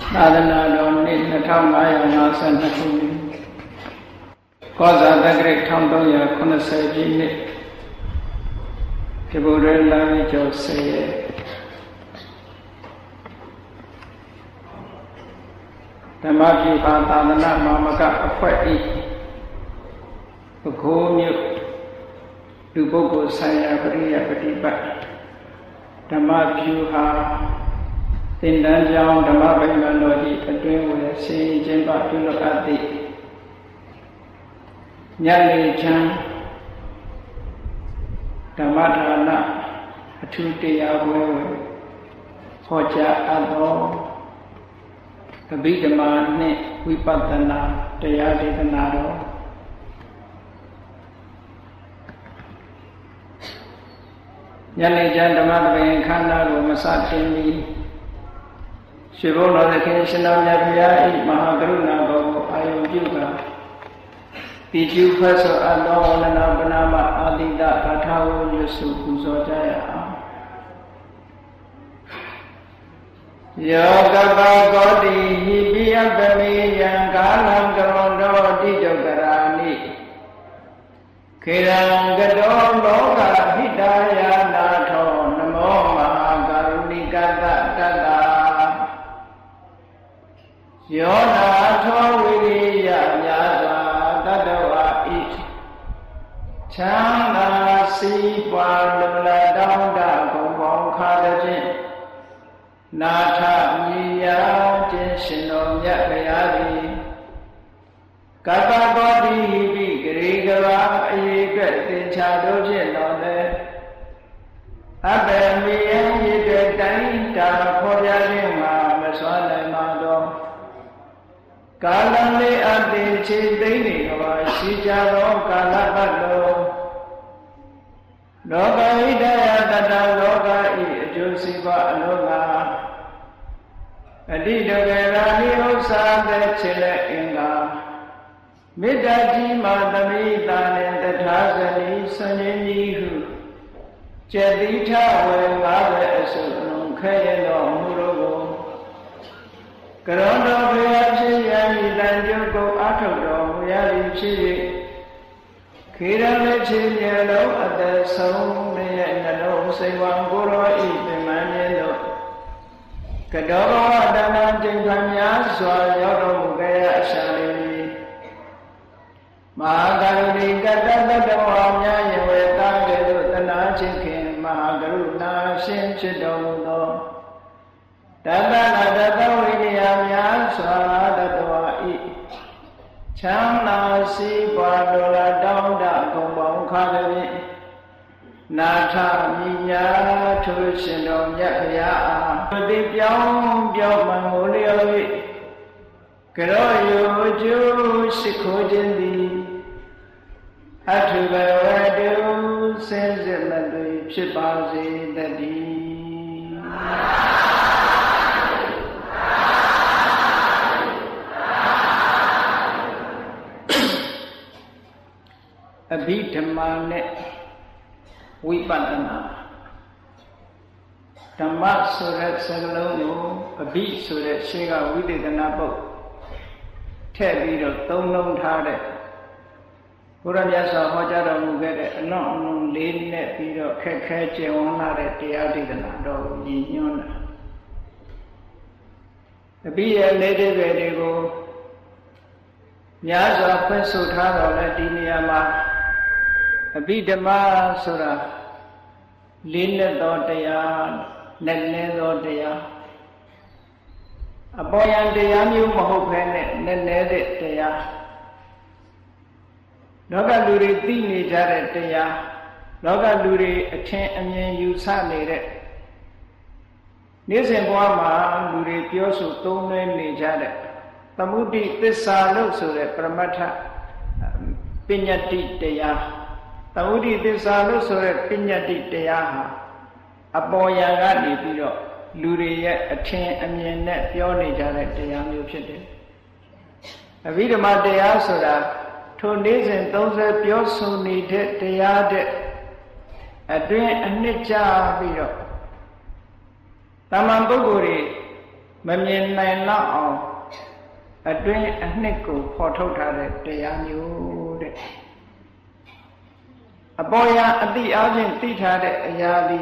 သာသနာတော်နှစ်2552ခုနှစ်ကောဇာတက္ကရာ1380ပြည့်နှစ်ဒီဘုရားလမ်းကျော်10ရက်ဓမ္မပြုပါသာသနာမာမကအဖွဲ့ဤပုဂ္ဂိုလ်မျိုးလူပုဂ္ဂိုလ်ဆိုင်ရာပရိယပฏิပတ်ဓမ္မပြုဟာသင်္တန်းကြောင့်ဓမ္မဗိမာန်တော်ကြီးအတွင်းဝင်ဆင်းကျင်းပပြုလုပ်အပ်သည့်ညနေချမ်းဓမ္မဒါနအထူးတရားပွဲဟောကြားအပ်သောအဘိဓမ္မာနှင့်ဝိပဿနာတရားဒေသနာတော်ညနေချမ်းဓမ္မသဘင်ခန္ဓာကိုမစတင်မီရှင်ဘုန်းတော်သခင်ရှင်တော်မြတ်ဘုရား၏မဟာကရုဏာတော်ကိုအာရုံပြုကာတိကျဖတ်ဆိုအပ်သောဝန္ဒနာပနာမအာတိတဂါထာကိုရွတ်ဆိုပူဇော်ကြရအောင်ယောကပကောတိဟိပိယပမေယံကာလံကရောတောတိတုကရာနိခေရံကတောလောကဟိတယာနာထောနမောမဟာကရုဏိကတတတ္တယောနာထောဝိရိယညာစွာတတ္တဝါဤချမ်းသာစီးပွားလုံလတောင်းတဂုံပေါင်းခါတဲ့ဖြင့်နာထမြည်ရာခြင်းရှင်တော်မြတ်ဗျာသည်ကပ္ပကောတိဟိပိဂရေကဘာအရေးအတွက်သင်္ချာတို့ဖြင့်တော်လဲအဘယ်မီယံရည်တဲ့တိုင်းတာဖော်ပြခြင်းမှာမစွမ်းနိုင်ပါတော့ကာလလေးအတေချေသိမ့်နေတော်ရှိကြသောကာလပတ်လုံးလောကဣဒယတတလောကဤအကျိုးစီးပွားအလုံးငါအတိတကရာနိဥစ္စာတဲ့ချေလက်အင်္ဂါမေတ္တာကြီးမှသမိတာနှင့်တထာဇနီဆဉ္ဉ္ကြီးဟုကျက်တိထဝေ50အစုအလုံးခဲရသောမူတို့ကိုကရောတော်ဘုရားဖြစ်ရန်ဤတန်ကျုပ်ကိုအထုတ်တော်မူရသည်ဖြစ်၍ခေရလက်ချေမြဲလုံးအသက်ဆုံးရဲ့နှလုံးစိတ်ဝံကိုရောဤပင်မမြင်တို့ကတောဘဝတဏ္ဍကျင့်ခံများစွာရောက်တော်မူကြရအရှာလေးမဟာကရုဏီကတ္တတ္တဝါများယဝေတာကဲ့သို့တနာချင်းခင်မဟာကရုဏာရှင်ဖြစ်တော်မူသောတတ္တနာတတဝိရိယများစွာတတဝါဤချမ်းသာစီးပွားလိုလားတောင်းတဂုံပေါင်းခါသည်ဖြင့်နာထမြညာထုရှင်တော်မြတ်ဗျာအားတိပြောင်းပြောင်းမှန်ကိုလျော်၍ကရောယုကျိုးရှိခိုးခြင်းသည်အထုဘဝတုစင်စစ်မသွေဖြစ်ပါစေတည်းအဘိဓမ္မာနဲ့ဝိပဿနာဓမ္မဆိုတဲ့စကားလုံးကိုအဘိဆိုတဲ့ရှေးကဝိသေသနာပုတ်ထည့်ပြီးတော့သုံးလုံးထားတဲ့ဘုရားမြတ်စွာဟောကြားတော်မူခဲ့တဲ့အလွန်အလွန်လေးနဲ့ပြီးတော့ခက်ခဲကျယ်ဝန်းလာတဲ့တရားဒေသနာတော်ကိုညီညွတ်တာအဘိရဲ့လေးတွေတွေကိုများစွာဖွင့်ဆိုထားတော်လဲဒီနေရာမှာအဘိဓမ္မာဆိုတာလေးနဲ့သောတရားနဲ့နည်းသောတရားအပေါ်ယံတရားမျိုးမဟုတ်ဘဲနဲ့နည်းနည်းတဲ့တရားလောကလူတွေသိနေကြတဲ့တရားလောကလူတွေအထင်အမြင်ယူဆနေတဲ့နေ့စဉ်ဘဝမှာလူတွေပြောဆိုသုံးနှဲနေကြတဲ့သမုဒိသစ္စာလို့ဆိုတဲ့ပရမတ္ထပညတ္တိတရားသမုဒိသစ္စာလို့ဆိုတဲ့ပညတ္တိတရားဟာအပေါ်ယံကနေပြီးတော့လူတွေရဲ့အထင်အမြင်နဲ့ပြောနေကြတဲ့တရားမျိုးဖြစ်တယ်အဘိဓမ္မာတရားဆိုတာထိုနေ့စဉ်30ပြောဆိုနေတဲ့တရားတဲ့အတွင်းအနှစ်ကြပြီးတော့တမန်ပုဂ္ဂိုလ်တွေမမြင်နိုင်လောက်အောင်အတွင်းအနှစ်ကိုဖော်ထုတ်ထားတဲ့တရားမျိုးတဲ့အပေါ်ယအတိအချင်းသိထားတဲ့အရာဒီ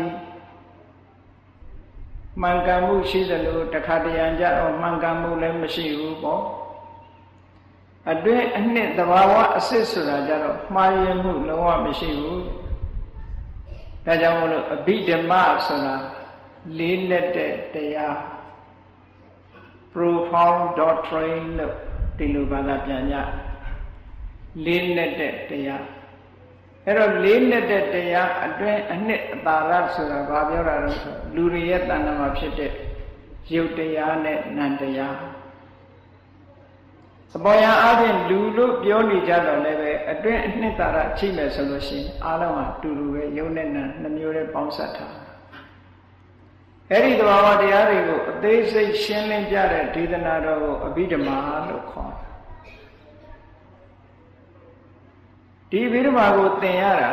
မှန်ကန်မှုရှိသလိုတခါတရံကြတော့မှန်ကန်မှုလည်းမရှိဘူးပေါ့အတွင်းအနှစ်သဘာဝအစစ်ဆိုတာကြတော့မှားယွင်းမှုလုံးဝမရှိဘူးဒါကြောင့်မို့လို့အဘိဓမ္မဆိုတာလေးလက်တဲ့တရား profound doctrine လို့ဒီလိုဘာသာပြန်ကြလေးလက်တဲ့တရားအဲ့တော့လေးလက်တဲ့တရားအတွင်းအနှစ်အတာရဆိုတာဘာပြောတာလဲဆိုလူတွေရဲ့တဏ္ဍာမှာဖြစ်တဲ့ရုပ်တရားနဲ့နံတရားအပေါ်ယံအပြင်လူလို့ပြောနေကြတော့လည်းပဲအတွင်းအနှစ်တာရချိမယ်ဆိုလို့ရှိရင်အားလုံးဟာတူတူပဲရုပ်နဲ့နံနှမျိုးနဲ့ပေါင်းစပ်ထားအဲ့ဒီသဘာဝတရားတွေကိုအသေးစိတ်ရှင်းလင်းပြတဲ့ဒေသနာတော်ကိုအဘိဓမ္မာလို့ခေါ်တယ်ဒီအဘိဓမ္မာကိုသင်ရတာ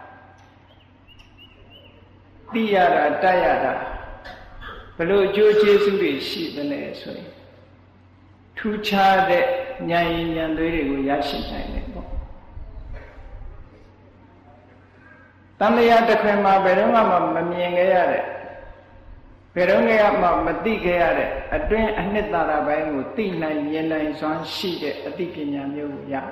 သိရတာတတ်ရတာဘလို့အကျိုးကျေးဇူးတွေရှိသလဲဆိုရင်ထူးခြားတဲ့ဉာဏ်ရည်ဉာဏ်သွေးတွေကိုရရှိနိုင်တယ်ပေါ့တန်လျာတစ်ခွင်မှာဘယ်တော့မှမမြင်ခဲ့ရတဲ့ဘယ်တော့မှမသိခဲ့ရတဲ့အတွင်းအနှစ်သာရပိုင်းကိုသိနိုင်မြင်နိုင်စွမ်းရှိတဲ့အသိပညာမျိုးကိုရ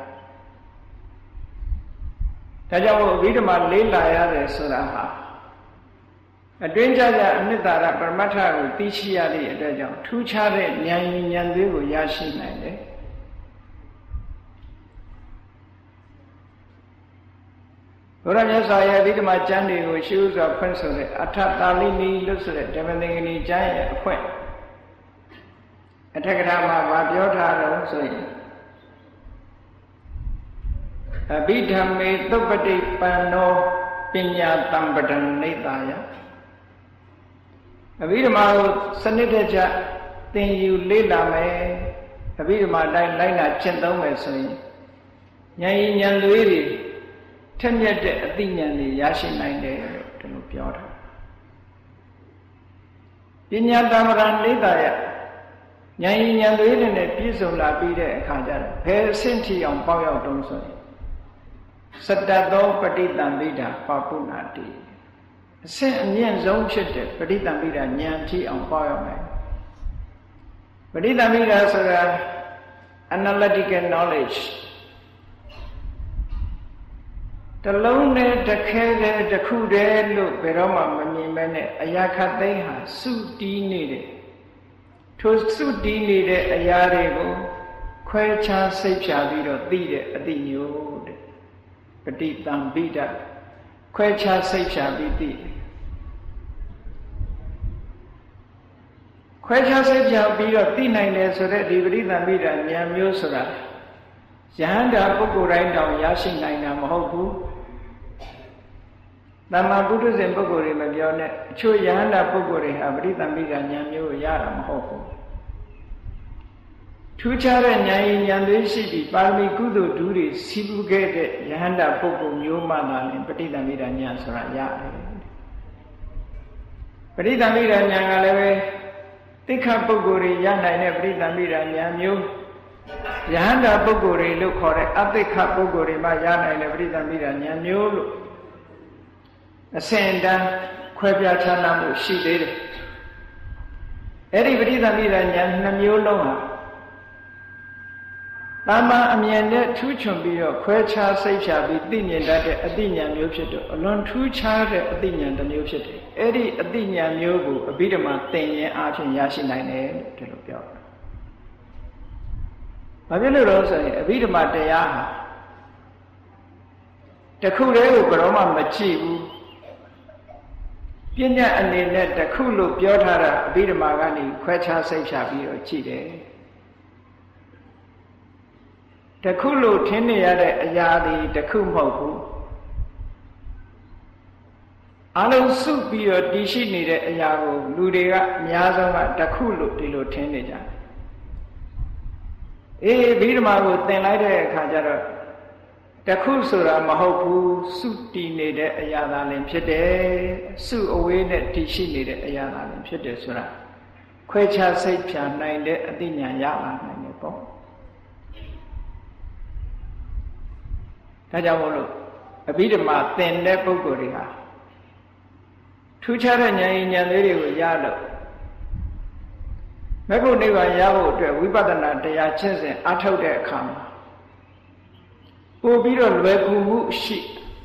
ဒါကြောင့်မို့အဘိဓမ္မာလေးလာရတယ်ဆိုတာဟာအတွင်းကြကြအနှစ်သာရပရမတ္ထကိုသိရှိရတဲ့အတွက်ကြောင့်ထူးခြားတဲ့ဉာဏ်ရည်ဉာဏ်သွေးကိုရရှိနိုင်တယ်ဘုရားမြတ်စွာဘုရားအဘိဓမ္မာကျမ်းတွေကိုရှေးဥစွာဖွင့်ဆိုတဲ့အထတာလိနီလို့ဆိုတဲ့ဓမ္မသင်္ကနီကျမ်းရဲ့အဖွင့်အထက်ကထာမှာဗာပြောထားတော့ဆိုရင်အဘိဓမ္မေသုပ္ပတိပန္နောပညာတံပဒံနိတာယအဘိဓမ္မာကိုစနစ်တကျသင်ယူလေ့လာမယ်အဘိဓမ္မာတိုင်းလိုက်နာကျင့်သုံးမယ်ဆိုရင်ဉာဏ်ရည်ဉာဏ်သွေးတွေထက်မြက်တဲ့အသိဉာဏ်တွေရရှိနိုင်တယ်လို့ဒီလိုပြောတာပညာတံပဒံနိတာယဉာဏ်ရည်ဉာဏ်သွေးတွေနဲ့ပြည့်စုံလာပြီးတဲ့အခါကျတော့ဘယ်အဆင့်ထိအောင်ပေါက်ရောက်တုံးဆိုရင်စတ္တသောပဋိသင်္ဗိဓာပပုဏ္ဏတိအဆင့်အမြင့်ဆုံးဖြစ်တဲ့ပဋိသင်္ဗိဓာဉာဏ်ထိအောင်ပေါက်ရောက်နိုင်ပဋိသင်္ဗိဓာဆိုတာ analytical knowledge တလုံးနဲ့တစ်ခဲတဲ့တစ်ခုတည်းလို့ဘယ်တော့မှမမြင်မဲနဲ့အရာခတ်သိမ်းဟာစုတီးနေတဲ့ထိုစုတီးနေတဲ့အရာတွေကိုခွဲခြားစိတ်ဖြာပြီးတော့သိတဲ့အသိမျိုးတဲ့ပဋိသင်္ဗိဓာခွဲခြားစိတ်ဖြာပြီးသိတယ်ခွဲခြားစိတ်ဖြာပြီးတော့သိနိုင်တယ်ဆိုတဲ့ဒီပဋိသင်္ဗိဓာဉာဏ်မျိုးဆိုတာယဟန္တာပုဂ္ဂိုလ်တိုင်းတောင်ရရှိနိုင်တာမဟုတ်ဘူးသမ္မာပုထုဇဉ်ပုဂ္ဂိုလ်တွေမပြောနဲ့အချို့ယဟန္တာပုဂ္ဂိုလ်တွေဟာပဋိသင်္ဗိဓာဉာဏ်မျိုးကိုရတာမဟုတ်ဘူးထူးခြားတဲ့ဉာဏ်ရည်ဉာဏ်သွေးရှိပြီးပါရမီကုသိုလ်ဓုတွေစီးပူးခဲ့တဲ့ယဟန္တာပုဂ္ဂိုလ်မျိုးမှသာလျှင်ပဋိသင်္ဗိဓာဉာဏ်ဆိုတာရတယ်ပဋိသင်္ဗိဓာဉာဏ်ကလည်းပဲတိခပုဂ္ဂိုလ်တွေရနိုင်တဲ့ပဋိသင်္ဗိဓာဉာဏ်မျိုးယဟန္တာပုဂ္ဂိုလ်တွေလို့ခေါ်တဲ့အသိခပုဂ္ဂိုလ်တွေမှရနိုင်တဲ့ပဋိသင်္ဗိဓာဉာဏ်မျိုးလို့အစဉ်တန်းခွဲပြားခြားနားမှုရှိသေးတယ်အဲ့ဒီပဋိသင်္ဗိဓာဉာဏ်နှမျိုးလုံးဟာသမ္မာအမြင်နဲ့ထူးချွန်ပြီးတော့ခွဲခြားစိတ်ဖြာပြီးသိမြင်တတ်တဲ့အသိဉာဏ်မျိုးဖြစ်တော့အလွန်ထူးခြားတဲ့အသိဉာဏ်တစ်မျိုးဖြစ်တယ်အဲ့ဒီအသိဉာဏ်မျိုးကိုအဘိဓမ္မာသင်ခြင်းအပြင်ရရှိနိုင်တယ်လို့ဒီလိုပြောတာဘာဖြစ်လို့လဲဆိုရင်အဘိဓမ္မာတရားဟာတခုတည်းကိုဘယ်တော့မှမကြည့်ဘူးပညာအနေနဲ့တခုလို့ပြောထားတာအဘိဓမ္မာကနေခွဲခြားစိတ်ဖြာပြီးတော့ကြည့်တယ်တခုလို့ထင်နေရတဲ့အရာတွေတခုမဟုတ်ဘူးအလုံးစုပြီးတော့တည်ရှိနေတဲ့အရာကိုလူတွေကအများဆုံးကတခုလို့ဒီလိုထင်နေကြတယ်အေးဗိဓမာကိုသင်လိုက်တဲ့အခါကျတော့တခုဆိုတာမဟုတ်ဘူးစုတည်နေတဲ့အရာသာလင်ဖြစ်တယ်စုအဝေးနဲ့တည်ရှိနေတဲ့အရာသာလင်ဖြစ်တယ်ဆိုတာခွဲခြားစိတ်ဖြာနိုင်တဲ့အသိဉာဏ်ရလာနိုင်တယ်ပေါ့ဒါကြောင့်မို့လို့အဘိဓမ္မာသင်တဲ့ပုဂ္ဂိုလ်တွေဟာထူးခြားတဲ့ဉာဏ်ဉာဏ်လေးတွေကိုရလို့မဂ္ဂုနိဗ္ဗာန်ရဖို့အတွက်ဝိပဿနာတရားကျင့်စဉ်အားထုတ်တဲ့အခါမှာပို့ပြီးတော့လွယ်ကူမှုရှိ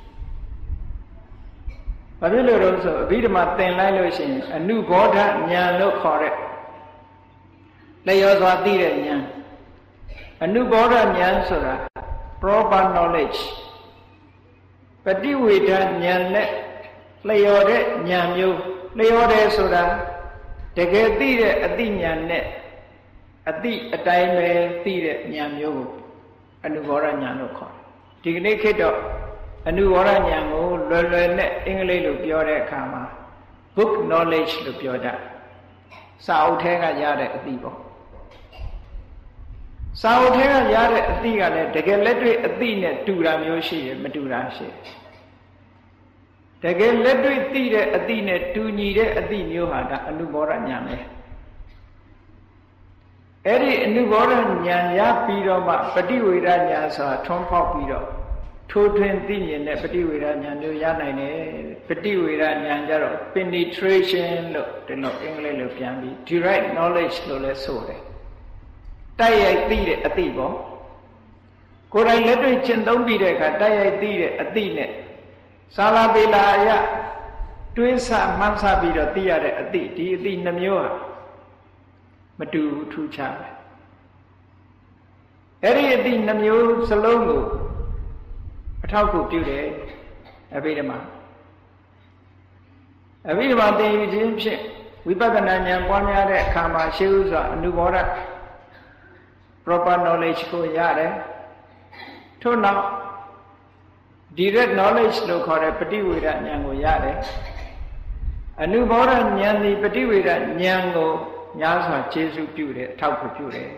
ဘာဖြစ်လို့လဲဆိုအဘိဓမ္မာသင်လိုက်လို့ရှိရင်အနုဘောဓဉာဏ်လို့ခေါ်တဲ့လျော်စွာသိတဲ့ဉာဏ်အနုဘောဓဉာဏ်ဆိုတာ proper knowledge ပฏิဝေဒဉာဏ်နဲ့လျော်တဲ့ဉာဏ်မျိုးလျော်တယ်ဆိုတာတကယ်သိတဲ့အသိဉာဏ်နဲ့အသိအတိုင်းပဲသိတဲ့ဉာဏ်မျိုးကိုအနုဘောဓဉာဏ်လို့ခေါ်တယ်ဒီကနေ့ခေတ်တော့အနုဘောဓဉာဏ်ကိုလွယ်လွယ်နဲ့အင်္ဂလိပ်လိုပြောတဲ့အခါမှာ book knowledge လို့ပြောကြစာအုပ်ထဲကရတဲ့အသိပေါ့စာအုပ်ထဲကရတဲ့အသိကလည်းတကယ်လက်တွေ့အသိနဲ့တူတာမျိုးရှိတယ်မတူတာရှိတယ်တကယ်လက်တွေ့သိတဲ့အသိနဲ့တူညီတဲ့အသိမျိုးဟာဒါအနုဘောဓဉာဏ်ပဲအဲ့ဒီအနုဘောဓဉာဏ်ရပြီးတော့မှပฏิဝေဒဉာဏ်ဆိုတာထွန်းဖောက်ပြီးတော့ထိုးထွင်းသိမြင်တဲ့ပฏิဝေဒဉာဏ်မျိုးရနိုင်တယ်ပฏิဝေဒဉာဏ်ကြတော့ penetration လို့ဒီလိုအင်္ဂလိပ်လိုပြန်ပြီး direct knowledge လို့လည်းဆိုတယ်တိုက်ရိုက်သိတဲ့အသိပေါ့ကိုယ်တိုင်လက်တွေ့ကျင့်သုံးပြီးတဲ့အခါတိုက်ရိုက်သိတဲ့အသိနဲ့သာလပေလာအရတွေးဆမှန်းဆပြီးတော့သိရတဲ့အသိဒီအသိနှမျိုးဟာမတူထူးခြားတယ်အဲ့ဒီအသိနှမျိုးစလုံးကိုအထောက်အကူပြုတယ်အဘိဓမ္မာသင်ယူခြင်းဖြင့်ဝိပဿနာဉာဏ်ပွားများတဲ့အခါမှာရှေးဥစွာအနုဘောဓ proper knowledge ကိုရတယ်ထို့နောက် direct knowledge လို့ခေါ်တဲ့ပฏิဝေဒဉာဏ်ကိုရတယ်အနုဘောဓဉာဏ်ဒီပฏิဝေဒဉာဏ်ကိုများစွာကျေစုပြုတယ်အထောက်အကူပြုတယ်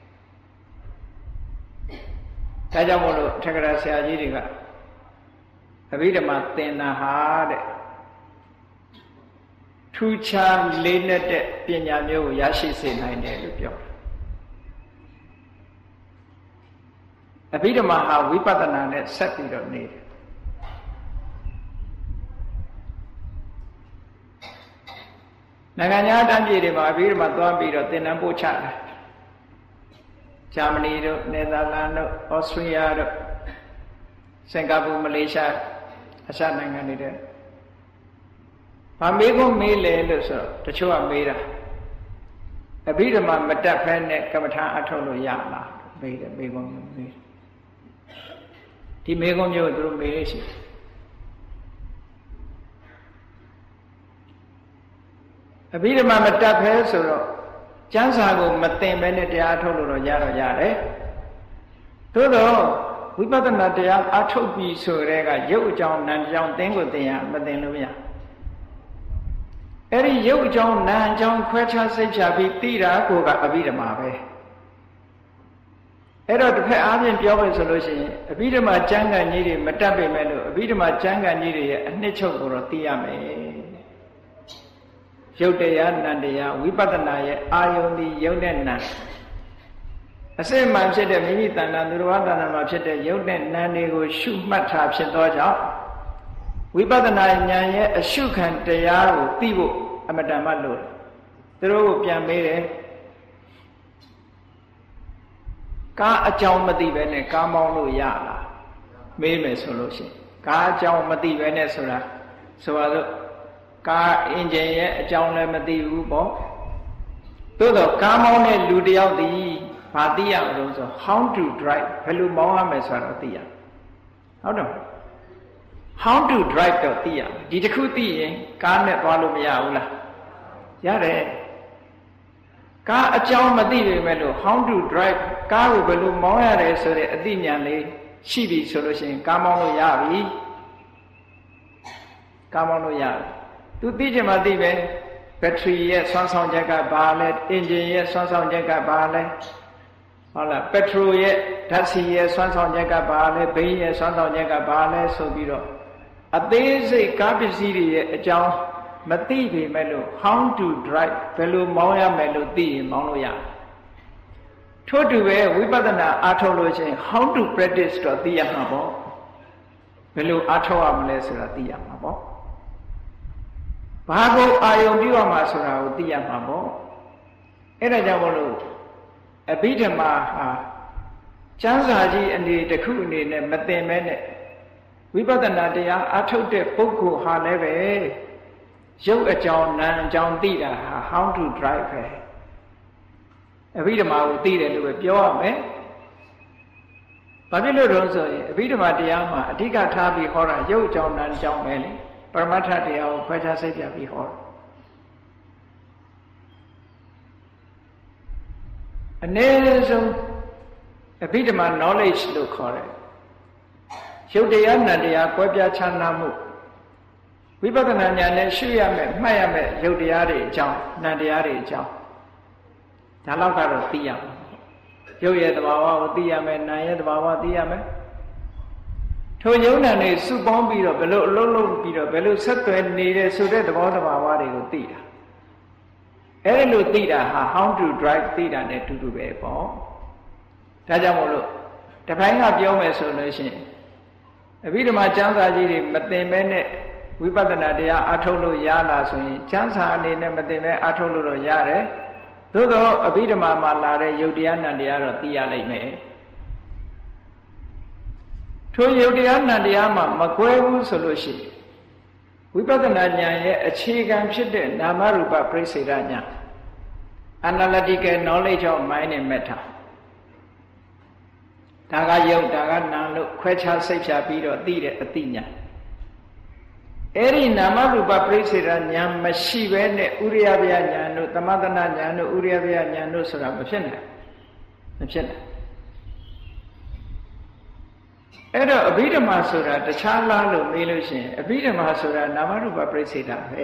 ဒါကြောင့်မို့လို့ထက္ကရာဆရာကြီးတွေကအဘိဓမ္မာသင်တာဟာတဲ့ထူးခြားလေးနက်တဲ့ပညာမျိုးကိုရရှိစေနိုင်တယ်လို့ပြောတယ်အဘိဓမ္မာဟာဝိပဿနာနဲ့ဆက်ပြီးတော့နေတယ်နိုင်ငံခြားတိုင်းပြည်တွေမှာအဘိဓမ္မာသွားပြီးတော့သင်တန်းပို့ချတယ်ဂျာမနီတို့နယ်သာလန်တို့ဩစတြေးလျတို့စင်ကာပူမလေးရှားအစနိုင်ငံတွေတဲ့ဗာမေးဖို့မေးလေလို့ဆိုတော့တချို့ကမေးတာအဘိဓမ္မာမတတ်ဖဲနဲ့ကမ္မထာအထုတ်လို့ရလားမေးတယ်မေးဖို့မေးဒီမေးခွန်းမျိုးသူတို့မေးလို့ရှိတယ်အဘိဓမ္မာမတတ်ဖဲဆိုတော့ကျမ်းစာကိုမသင်ဘဲနဲ့တရားထုတ်လို့တော့ရတယ်သို့တော့ဝိပဿနာတရားအထုတ်ပြီးဆိုတဲ့ကရုပ်အကြောင်းနာမ်အကြောင်းသင်ကိုသင်ရမသင်လို့မရအဲ့ဒီရုပ်အကြောင်းနာမ်အကြောင်းခွဲခြားစိတ်ဖြာပြီးသိတာကိုကအဘိဓမ္မာပဲအဲ့တော့တစ်ဖက်အားဖြင့်ပြောမယ်ဆိုလို့ရှိရင်အဘိဓမ္မာကျမ်းဂန်ကြီးတွေမတတ်ပေမဲ့လို့အဘိဓမ္မာကျမ်းဂန်ကြီးတွေရဲ့အနှစ်ချုပ်ကိုတော့သိရမယ်ရုပ်တရားနံတရားဝိပဿနာရဲ့အာယုန်ဒီရုပ်နဲ့နံအစစ်မှန်ဖြစ်တဲ့မိမိတဏ္ဍာသူတော်ဘာတဏ္ဍာမှာဖြစ်တဲ့ရုပ်နဲ့နံတွေကိုရှုမှတ်ထားဖြစ်သောကြောင့်ဝိပဿနာဉာဏ်ရဲ့အရှုခံတရားကိုသိဖို့အမတန်မှလို့သူတို့ကိုပြန်မေးတယ်ကားအကြောင်းမသိပဲနဲ့ကားမောင်းလို့ရလားမေးမယ်ဆိုလို့ရှိရင်ကားအကြောင်းမသိပဲနဲ့ဆိုတာဆိုပါစို့ကားအင်ဂျင်ရဲ့အကြောင်းလည်းမသိဘူးပေါ့သို့တော့ကားမောင်းတဲ့လူတယောက်ဒီဘာသိရမလို့ဆို how to drive ဘယ်လိုမောင်းရမယ်ဆိုတာတော့သိရဟုတ်တယ် how to drive တော့သိရဒီတစ်ခုသိရင်ကားနဲ့သွားလို့မရဘူးလားရတယ်ကားအကြောင်းမသိပေမဲ့လို့ how to drive ကားကိုဘယ်လိုမောင်းရတယ်ဆိုတဲ့အသိဉာဏ်လေးရှိပြီဆိုလို့ရှိရင်ကားမောင်းလို့ရပြီကားမောင်းလို့ရပြီသူသိချင်မှသိပဲဘက်ထရီရဲ့စွမ်းဆောင်ချက်ကဘာလဲအင်ဂျင်ရဲ့စွမ်းဆောင်ချက်ကဘာလဲဟုတ်လားပက်ထရိုရဲ့ဓာတ်ဆီရဲ့စွမ်းဆောင်ချက်ကဘာလဲဘိန်းရဲ့စွမ်းဆောင်ချက်ကဘာလဲဆိုပြီးတော့အသေးစိတ်ကားပစ္စည်းတွေရဲ့အကြောင်းမသိပေမဲ့လို့ how to drive ဘယ်လိုမောင်းရမယ်လို့သိရင်မောင်းလို့ရတယ်ထို့တူပဲဝိပဿနာအားထုတ်လို့ချင်း how to practice တော့သိရမှာပေါ့ဘယ်လိုအားထုတ်ရမလဲဆိုတာသိရမှာပေါ့ဘာကိုအာယုံပြုရမှာဆိုတာကိုသိရမှာပေါ့အဲ့ဒါကြောင့်မလို့အဘိဓမ္မာဟာကျမ်းစာကြီးအနေတစ်ခုအနေနဲ့မသိမဲနဲ့ဝိပဿနာတရားအားထုတ်တဲ့ပုဂ္ဂိုလ်ဟာလည်းပဲရုပ်အကြောင်းနာမ်အကြောင်းသိတာဟာ how to drive ပဲအဘိဓမ္မာကိုသိတယ်လို့ပဲပြောရမယ်ဘာဖြစ်လို့လဲဆိုရင်အဘိဓမ္မာတရားမှာအဓိကထားပြီးဟောတာရုပ်အကြောင်းနာမ်အကြောင်းပဲလေပရမတ္ထတရားကိုခွဲခြားစိတ်ပြပြီးဟောတာအနည်းဆုံးအဘိဓမ္မာ knowledge လို့ခေါ်တယ်ရုပ်တရားနာမ်တရားကွဲပြားခြားနားမှုဝိပဿနာဉာဏ်နဲ့ရှုရမယ်မှတ်ရမယ်ရုပ်တရားတွေအကြောင်းနာမ်တရားတွေအကြောင်းဒါတော့ကတော့သိရမယ်ရုပ်ရဲ့သဘာဝကိုသိရမယ်နာမ်ရဲ့သဘာဝသိရမယ်ထိုယုံနာနဲ့စုပေါင်းပြီးတော့ဘယ်လိုအလုံးလုံးပြီးတော့ဘယ်လိုဆက်သွယ်နေတဲ့ဆိုတဲ့သဘောသဘာဝတွေကိုသိတာအဲ့လိုသိတာဟာ how to drive သိတာနဲ့တူတူပဲပေါ့ဒါကြောင့်မို့လို့တပိုင်းကပြောမယ်ဆိုလို့ရှိရင်အဘိဓမ္မာကျမ်းစာကြီးတွေမသိမဲနဲ့ဝိပဿနာတရားအားထုတ်လို့ရလားဆိုရင်ကျမ်းစာအနေနဲ့မသိမဲအားထုတ်လို့တော့ရတယ်သို့တော့အဘိဓမ္မာမှာလာတဲ့ယုတ်တရားနံတရားတော့သိရလိမ့်မယ်ထိုယုတ်တရားနံတရားမှာမကွဲဘူးဆိုလို့ရှိရင်ဝိပဿနာဉာဏ်ရဲ့အခြေခံဖြစ်တဲ့နာမရူပပရိစ္ဆေဒဉာဏ် analytical knowledge of mind and matter ဒါကယုတ်ဒါကနာမ်လို့ခွဲခြားစိတ်ဖြာပြီးတော့သိတဲ့အသိဉာဏ်အဲ့ဒီနာမရူပပရိစ္ဆေဒဉာဏ်မရှိဘဲနဲ့ဥရိယဗျာဉာဏ်တို့သမထနာဉာဏ်တို့ဥရိယဗျာဉာဏ်တို့ဆိုတာမဖြစ်နိုင်အဲ့တော့အဘိဓမ္မာဆိုတာတခြားလားလို့မေးလို့ရှိရင်အဘိဓမ္မာဆိုတာနာမရူပပရိစ္ဆေဒပဲ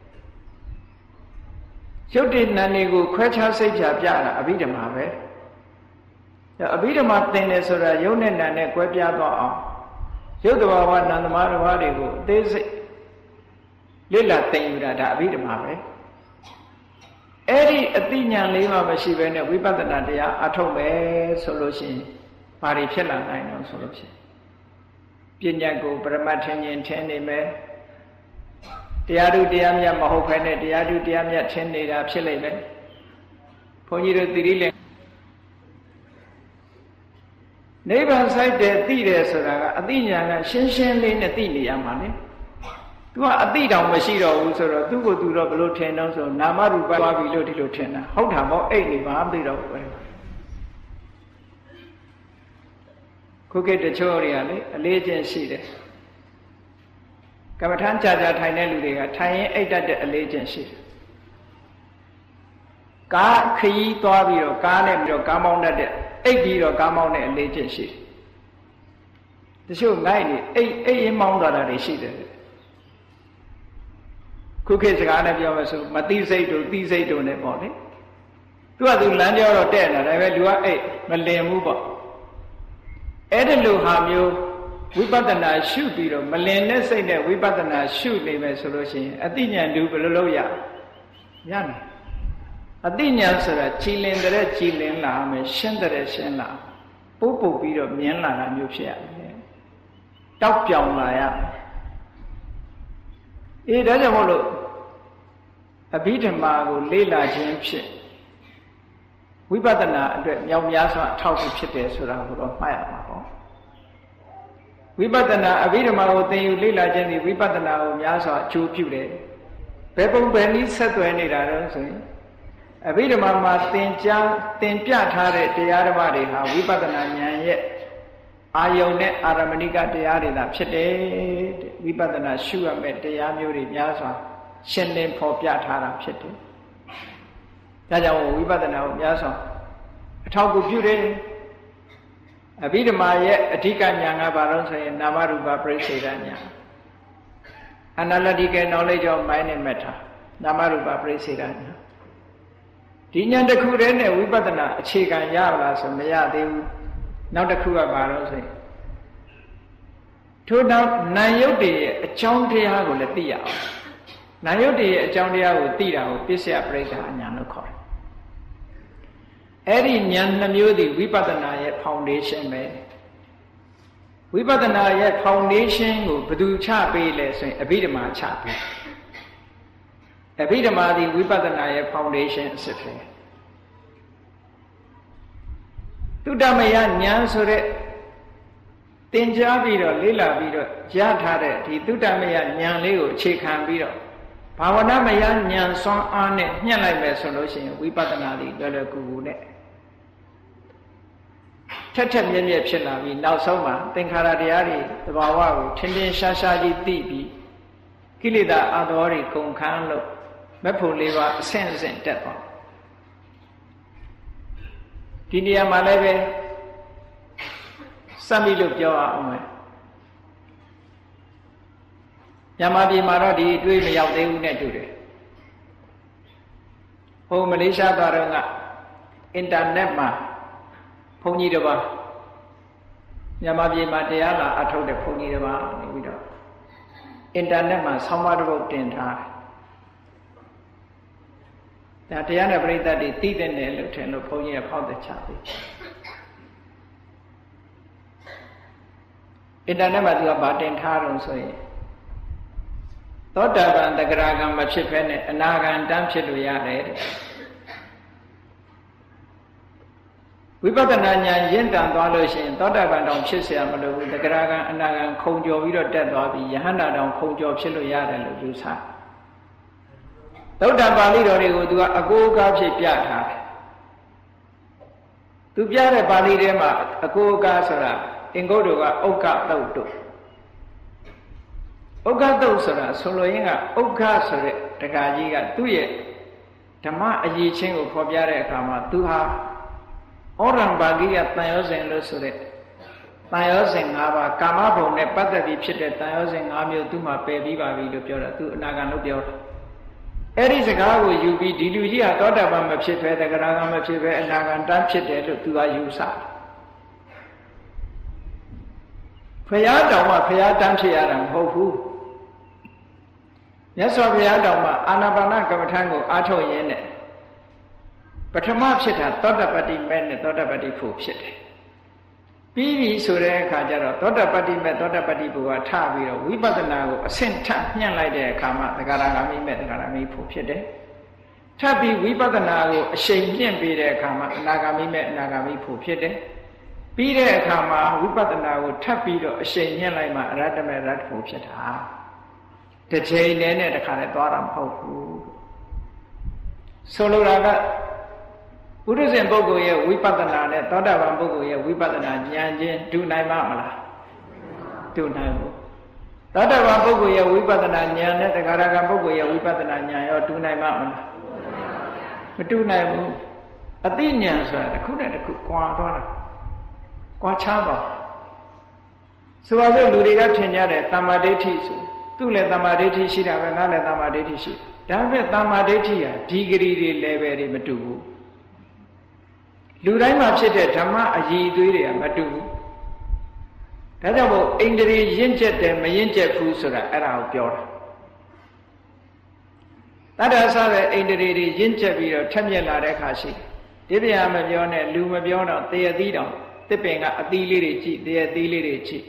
ရုပ်တည်နာမ်တွေကိုခွဲခြားစိတ်ဖြာပြတာအဘိဓမ္မာပဲအဘိဓမ္မာသင်တယ်ဆိုတာရုပ်နဲ့နာမ်နဲ့ကွဲပြားသွားအောင်ရုပ်တဘာဝနာမ်သမားတစ်ပါးတွေကိုအသေးစိတ်လေ့လာသင်ယူတာဒါအဘိဓမ္မာပဲအဲ့ဒီအသိဉာဏ်လေးမှမရှိဘဲနဲ့ဝိပဿနာတရားအထုတ်မယ်ဆိုလို့ရှိရင်ဘာတွေဖြစ်လာနိုင်တော့ဆိုလို့ရှိရင်ပညာကိုပရမတ်ထင်ခြင်းထင်နေမယ်တရားဓုတရားမြတ်မဟုတ်ဘဲနဲ့တရားဓုတရားမြတ်ထင်နေတာဖြစ်လိမ့်မယ်ဘုန်းကြီးတို့သီရိလင်နိဗ္ဗာန်ဆိုင်တဲ့သိတယ်ဆိုတာကအသိဉာဏ်ကရှင်းရှင်းလေးနဲ့သိနေရမှာလေသူကအသိတောင်မရှိတော့ဘူးဆိုတော့သူ့ကိုသူတော့ဘလို့ထင်တော့ဆိုနာမရူပသွားပြီလို့ဒီလိုထင်တာဟုတ်တာပေါ့အဲ့ဒီဘာမသိတော့ဘူးပဲခုခေတ်တချို့တွေကလေအလေးကျင့်ရှိတယ်ကမ္မထမ်းကြာကြာထိုင်တဲ့လူတွေကထိုင်ရင်အိတ်တတ်တဲ့အလေးကျင့်ရှိတယ်ကားခရီးသွားပြီးတော့ကားနဲ့ပြီးတော့ကားမောင်းတတ်တဲ့အိတ်ပြီးတော့ကားမောင်းတဲ့အလေးကျင့်ရှိတယ်တချို့ငိုက်နေအိတ်ရင်မောင်းတာတွေရှိတယ်ခုခေတ်စကားနဲ့ပြောမယ်ဆိုမသိစိတ်တို့သိစိတ်တို့နဲ့ပေါ့လေသူကသူလမ်းကြောတော့တဲ့နေတာဒါပေမဲ့လူကအိတ်မလင်ဘူးပေါ့အဲ့ဒီလိုဟာမျိုးဝိပဿနာရှုပြီးတော့မလင်တဲ့စိတ်နဲ့ဝိပဿနာရှုနေမယ်ဆိုလို့ရှိရင်အသိဉာဏ်တူဘယ်လိုလုပ်ရမယ်အသိဉာဏ်ဆိုတာကြည်လင်တဲ့ကြည်လင်လာမယ်ရှင်းတဲ့ရှင်းလာပုတ်ပုတ်ပြီးတော့မြင်လာတာမျိုးဖြစ်ရမယ်တောက်ပြောင်လာရမယ်ဒါကြောင့်မို့လို့အဘိဓမ္မာကိုလေ့လာခြင်းဖြင့်ဝိပဿနာအတွက်မြောက်များစွာအထောက်အကူဖြစ်တယ်ဆိုတာကိုတော့မှတ်ရမှာပေါ့ဝိပဿနာအဘိဓမ္မာကိုသင်ယူလေ့လာခြင်းဒီဝိပဿနာကိုများစွာအကျိုးပြုတယ်ဘယ်ပုံဘယ်နည်းဆက်သွယ်နေတာလဲဆိုရင်အဘိဓမ္မာမှာသင်ပြထားတဲ့တရားဓမ္မတွေဟာဝိပဿနာဉာဏ်ရဲ့အာယုန်နဲ့အာရမဏိကတရားတွေသာဖြစ်တယ်တဲ့ဝိပဿနာရှုရမယ့်တရားမျိုးတွေများစွာရှင်းလင်းဖော်ပြထားတာဖြစ်တယ်ဒါကြောင့်ဝိပဿနာကိုများစွာအထောက်အကူပြုတယ်အဘိဓမ္မာရဲ့အဓိကဉာဏ်ကဘာလို့ဆိုရင်နာမရူပပရိစ္ဆေဒဉာဏ် analytical knowledge of mind and matter နာမရူပပရိစ္ဆေဒဉာဏ်ဒီဉာဏ်တစ်ခုတည်းနဲ့ဝိပဿနာအခြေခံရလားဆိုမရသေးဘူးနောက်တစ်ခုကဘာလို့ဆိုရင်ထို့နောက်နာယုတ်တွေရဲ့အကြောင်းတရားကိုလည်းသိရအောင်နာယုတ်တည်းရဲ့အကြောင်းတရားကိုသိတာကိုပစ္စယပရိက္ခဉာဏ်လို့ခေါ်တယ်အဲ့ဒီဉာဏ်နှမျိုးသည်ဝိပဿနာရဲ့ foundation ပဲဝိပဿနာရဲ့ foundation ကိုဘယ်သူချပေးလဲဆိုရင်အဘိဓမ္မာချပေးအဘိဓမ္မာသည်ဝိပဿနာရဲ့ foundation အစစ်ပဲသုတမယဉာဏ်ဆိုတဲ့သင်ကြားပြီးတော့လေ့လာပြီးတော့ရထားတဲ့ဒီသုတမယဉာဏ်လေးကိုအခြေခံပြီးတော့ဘာဝနာမယဉာဏ်စွမ်းအားနဲ့ညှက်လိုက်မယ်ဆိုလို့ရှိရင်ဝိပဿနာသည်လွယ်လွယ်ကူကူနဲ့ထက်ထက်မြက်မြက်ဖြစ်လာပြီးနောက်ဆုံးမှာသင်္ခါရတရားတွေသဘာဝကိုထင်ထင်ရှားရှားကြီးသိပြီးကိလေသာအသောတွေကုန်ခန်းလို့မဲ့ဖို့လေးပါအဆင့်အဆင့်တက်သွားဒီနေရာမှာလည်းပဲစမ်းပြီးလို့ပြောအောင်မယ်မြန်မာပြည်မှာတော့ဒီအတွေ့မရောက်သေးဘူးနဲ့တူတယ်ဟိုမလေးရှားသွားတော့ကအင်တာနက်မှာဘုန်းကြီးတစ်ပါးမြန်မာပြည်မှာတရားလာအထုတ်တဲ့ဘုန်းကြီးတစ်ပါးနေပြီးတော့အင်တာနက်မှာဆောင်းပါးတစ်ပုဒ်တင်ထားတယ်ဒါတရားနဲ့ပြိဿတ်တွေသိတဲ့နယ်လို့ထင်လို့ဘုန်းကြီးကဖောက်တဲ့ချပြီအင်တာနက်မှာသူကဗာတင်ထားတော့ဆိုရင်သောတာပန်တဂရကံမဖြစ်ဖဲနဲ့အနာဂံတန်းဖြစ်လို့ရတယ်ဝိပဿနာဉာဏ်ရင့်တန်သွားလို့ရှိရင်သောတာပန်တောင်ဖြစ်เสียမလို့ဘူးတဂရကံအနာဂံခုံကျော်ပြီးတော့တက်သွားပြီးယဟန္တာတောင်ခုံကျော်ဖြစ်လို့ရတယ်လို့ယူဆသုတ္တပါဠိတော်တွေကိုသူကအကိုးအကားဖြစ်ပြထားတယ်သူပြတဲ့ပါဠိထဲမှာအကိုးအကားဆိုတာအင်္ဂုတ္တကဥက္ကသုတ်တို့ဥက္ကသုတ်ဆိုတာဆိုလိုရင်းကဥက္ကဆိုတဲ့တက္ကကြီးကသူ့ရဲ့ဓမ္မအရေးချင်းကိုဖော်ပြတဲ့အခါမှာသူဟာဩရံဘာဂိယတန်ရောစဉ်လို့ဆိုတဲ့တန်ရောစဉ်၅ပါးကာမဘုံနဲ့ပတ်သက်ပြီးဖြစ်တဲ့တန်ရောစဉ်၅မျိုးသူ့မှာပယ်ပြီးပါပြီလို့ပြောတာသူအနာဂံလို့ပြောတာအဲ့ဒီစကားကိုယူပြီးဒီလူကြီးဟာသောတာပန်မဖြစ်ပဲတဂရကံမဖြစ်ပဲအနာဂံတန်းဖြစ်တယ်လို့သူကယူဆတယ်ဖရာတောင်မှဖရာတန်းဖြစ်ရတာမဟုတ်ဘူးမြတ်စွာဘုရားတောင်မှအာနာပါနကမ္မထံကိုအားထုတ်ရင်းနဲ့ပထမဖြစ်တာသောတပတ္တိမဲ့နဲ့သောတပတ္တိဖို့ဖြစ်တယ်ပြီးပြီဆိုတဲ့အခါကျတော့သောတပတ္တိမဲ့သောတပတ္တိဖို့ကထပြီးတော့ဝိပဿနာကိုအဆင့်ထညှက်လိုက်တဲ့အခါမှာသဂရဂါမိမဲ့သဂရမိဖို့ဖြစ်တယ်ထပ်ပြီးဝိပဿနာကိုအရှိန်မြင့်ပြီးတဲ့အခါမှာအနာဂါမိမဲ့အနာဂါမိဖို့ဖြစ်တယ်ပြီးတဲ့အခါမှာဝိပဿနာကိုထပ်ပြီးတော့အရှိန်မြင့်လိုက်မှအရဟတမေရတ္တဖို့ဖြစ်တာတစ်ချိန်နဲ့တခါနဲ့သွားတာမဟုတ်ဘူးဆိုလိုတာကပုရိသေပုဂ္ဂိုလ်ရဲ့ဝိပဿနာနဲ့သောတာပန်ပုဂ္ဂိုလ်ရဲ့ဝိပဿနာဉာဏ်ချင်းတူနိုင်မှာမလားတူနိုင်ဘူးသောတာပန်ပုဂ္ဂိုလ်ရဲ့ဝိပဿနာဉာဏ်နဲ့တဂရကံပုဂ္ဂိုလ်ရဲ့ဝိပဿနာဉာဏ်ရောတူနိုင်မှာမလားမတူနိုင်ဘူးအသိဉာဏ်ဆိုတာတစ်ခုနဲ့တစ်ခုကွာသွားတာကွာခြားသွားဆိုပါစို့လူတွေကထင်ကြတယ်တမ္မာဒိဋ္ဌိဆိုသူ့လည်းတမ္မာဒိဋ္ဌိရှိတာပဲငါလည်းတမ္မာဒိဋ္ဌိရှိဒါပေမဲ့တမ္မာဒိဋ္ဌိဟာဒီဂရီတွေ level တွေမတူဘူးလူတိုင်းမှာဖြစ်တဲ့ဓမ္မအည်အသွေးတွေကမတူဘူးဒါကြောင့်မို့အိန္ဒြေရင့်ကျက်တယ်မရင့်ကျက်ဘူးဆိုတာအဲ့ဒါကိုပြောတာတတ္တဆတဲ့အိန္ဒြေတွေရင့်ကျက်ပြီးတော့ထက်မြက်လာတဲ့အခါရှိတယ်ဒီဗျာမပြောနဲ့လူမပြောတော့သေအသီးတောင်တစ်ပင်ကအသီးလေးတွေကြည့်သေအသီးလေးတွေကြည့်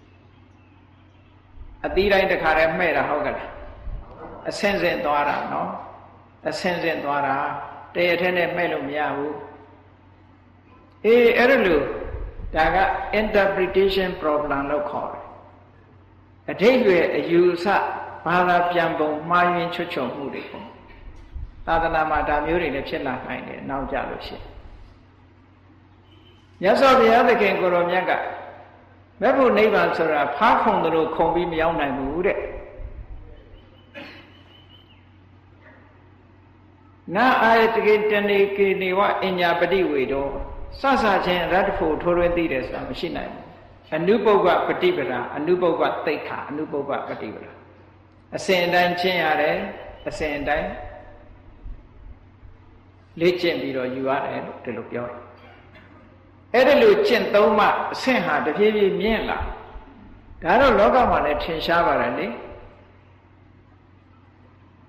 အသီးတိုင်းတစ်ခါတည်းမှဲ့တာဟုတ်ကဲ့အဆင့်ဆင့်သွားတာနော်အဆင့်ဆင့်သွားတာတရထဲနဲ့မှဲ့လို့မရဘူးအေးအဲ့ဒါလို့ဒါက interpretation problem လို့ခေါ်တယ်အဓိပ္ပာယ်အယူဆဘာသာပြန်ပုံမှားယွင်းချွတ်ချုံမှုတွေပေါ့သာသနာမှာဒါမျိုးတွေလည်းဖြစ်လာနိုင်တယ်နောက်ကြလို့ရှိရင်မြတ်စွာဘုရားသခင်ကိုရောမြတ်ကမဲ့ဖို့နိဗ္ဗာန်ဆိုတာဖားခုံတို့ခုံပြီးမရောက်နိုင်ဘူးတဲ့နာအာယတကေတနေကေနေဝအညာပฏิဝေတောစစချင်းရတ္တဖို့ထိုးထွင်းသိတယ်ဆိုတာမရှိနိုင်ဘူးအနုပုပ္ပပฏิပဒါအနုပုပ္ပသိက္ခာအနုပုပ္ပပฏิပဒါအစဉ်အတိုင်းချင်းရတယ်အစဉ်အတိုင်းလေ့ကျင့်ပြီးတော့ယူရတယ်လို့ဒီလိုပြောတယ်အဲ့ဒါလို့ကျင့်သုံးမှအဆင့်ဟာတဖြည်းဖြည်းမြင့်လာဒါတော့လောကမှာလည်းထင်ရှားပါတယ်လေ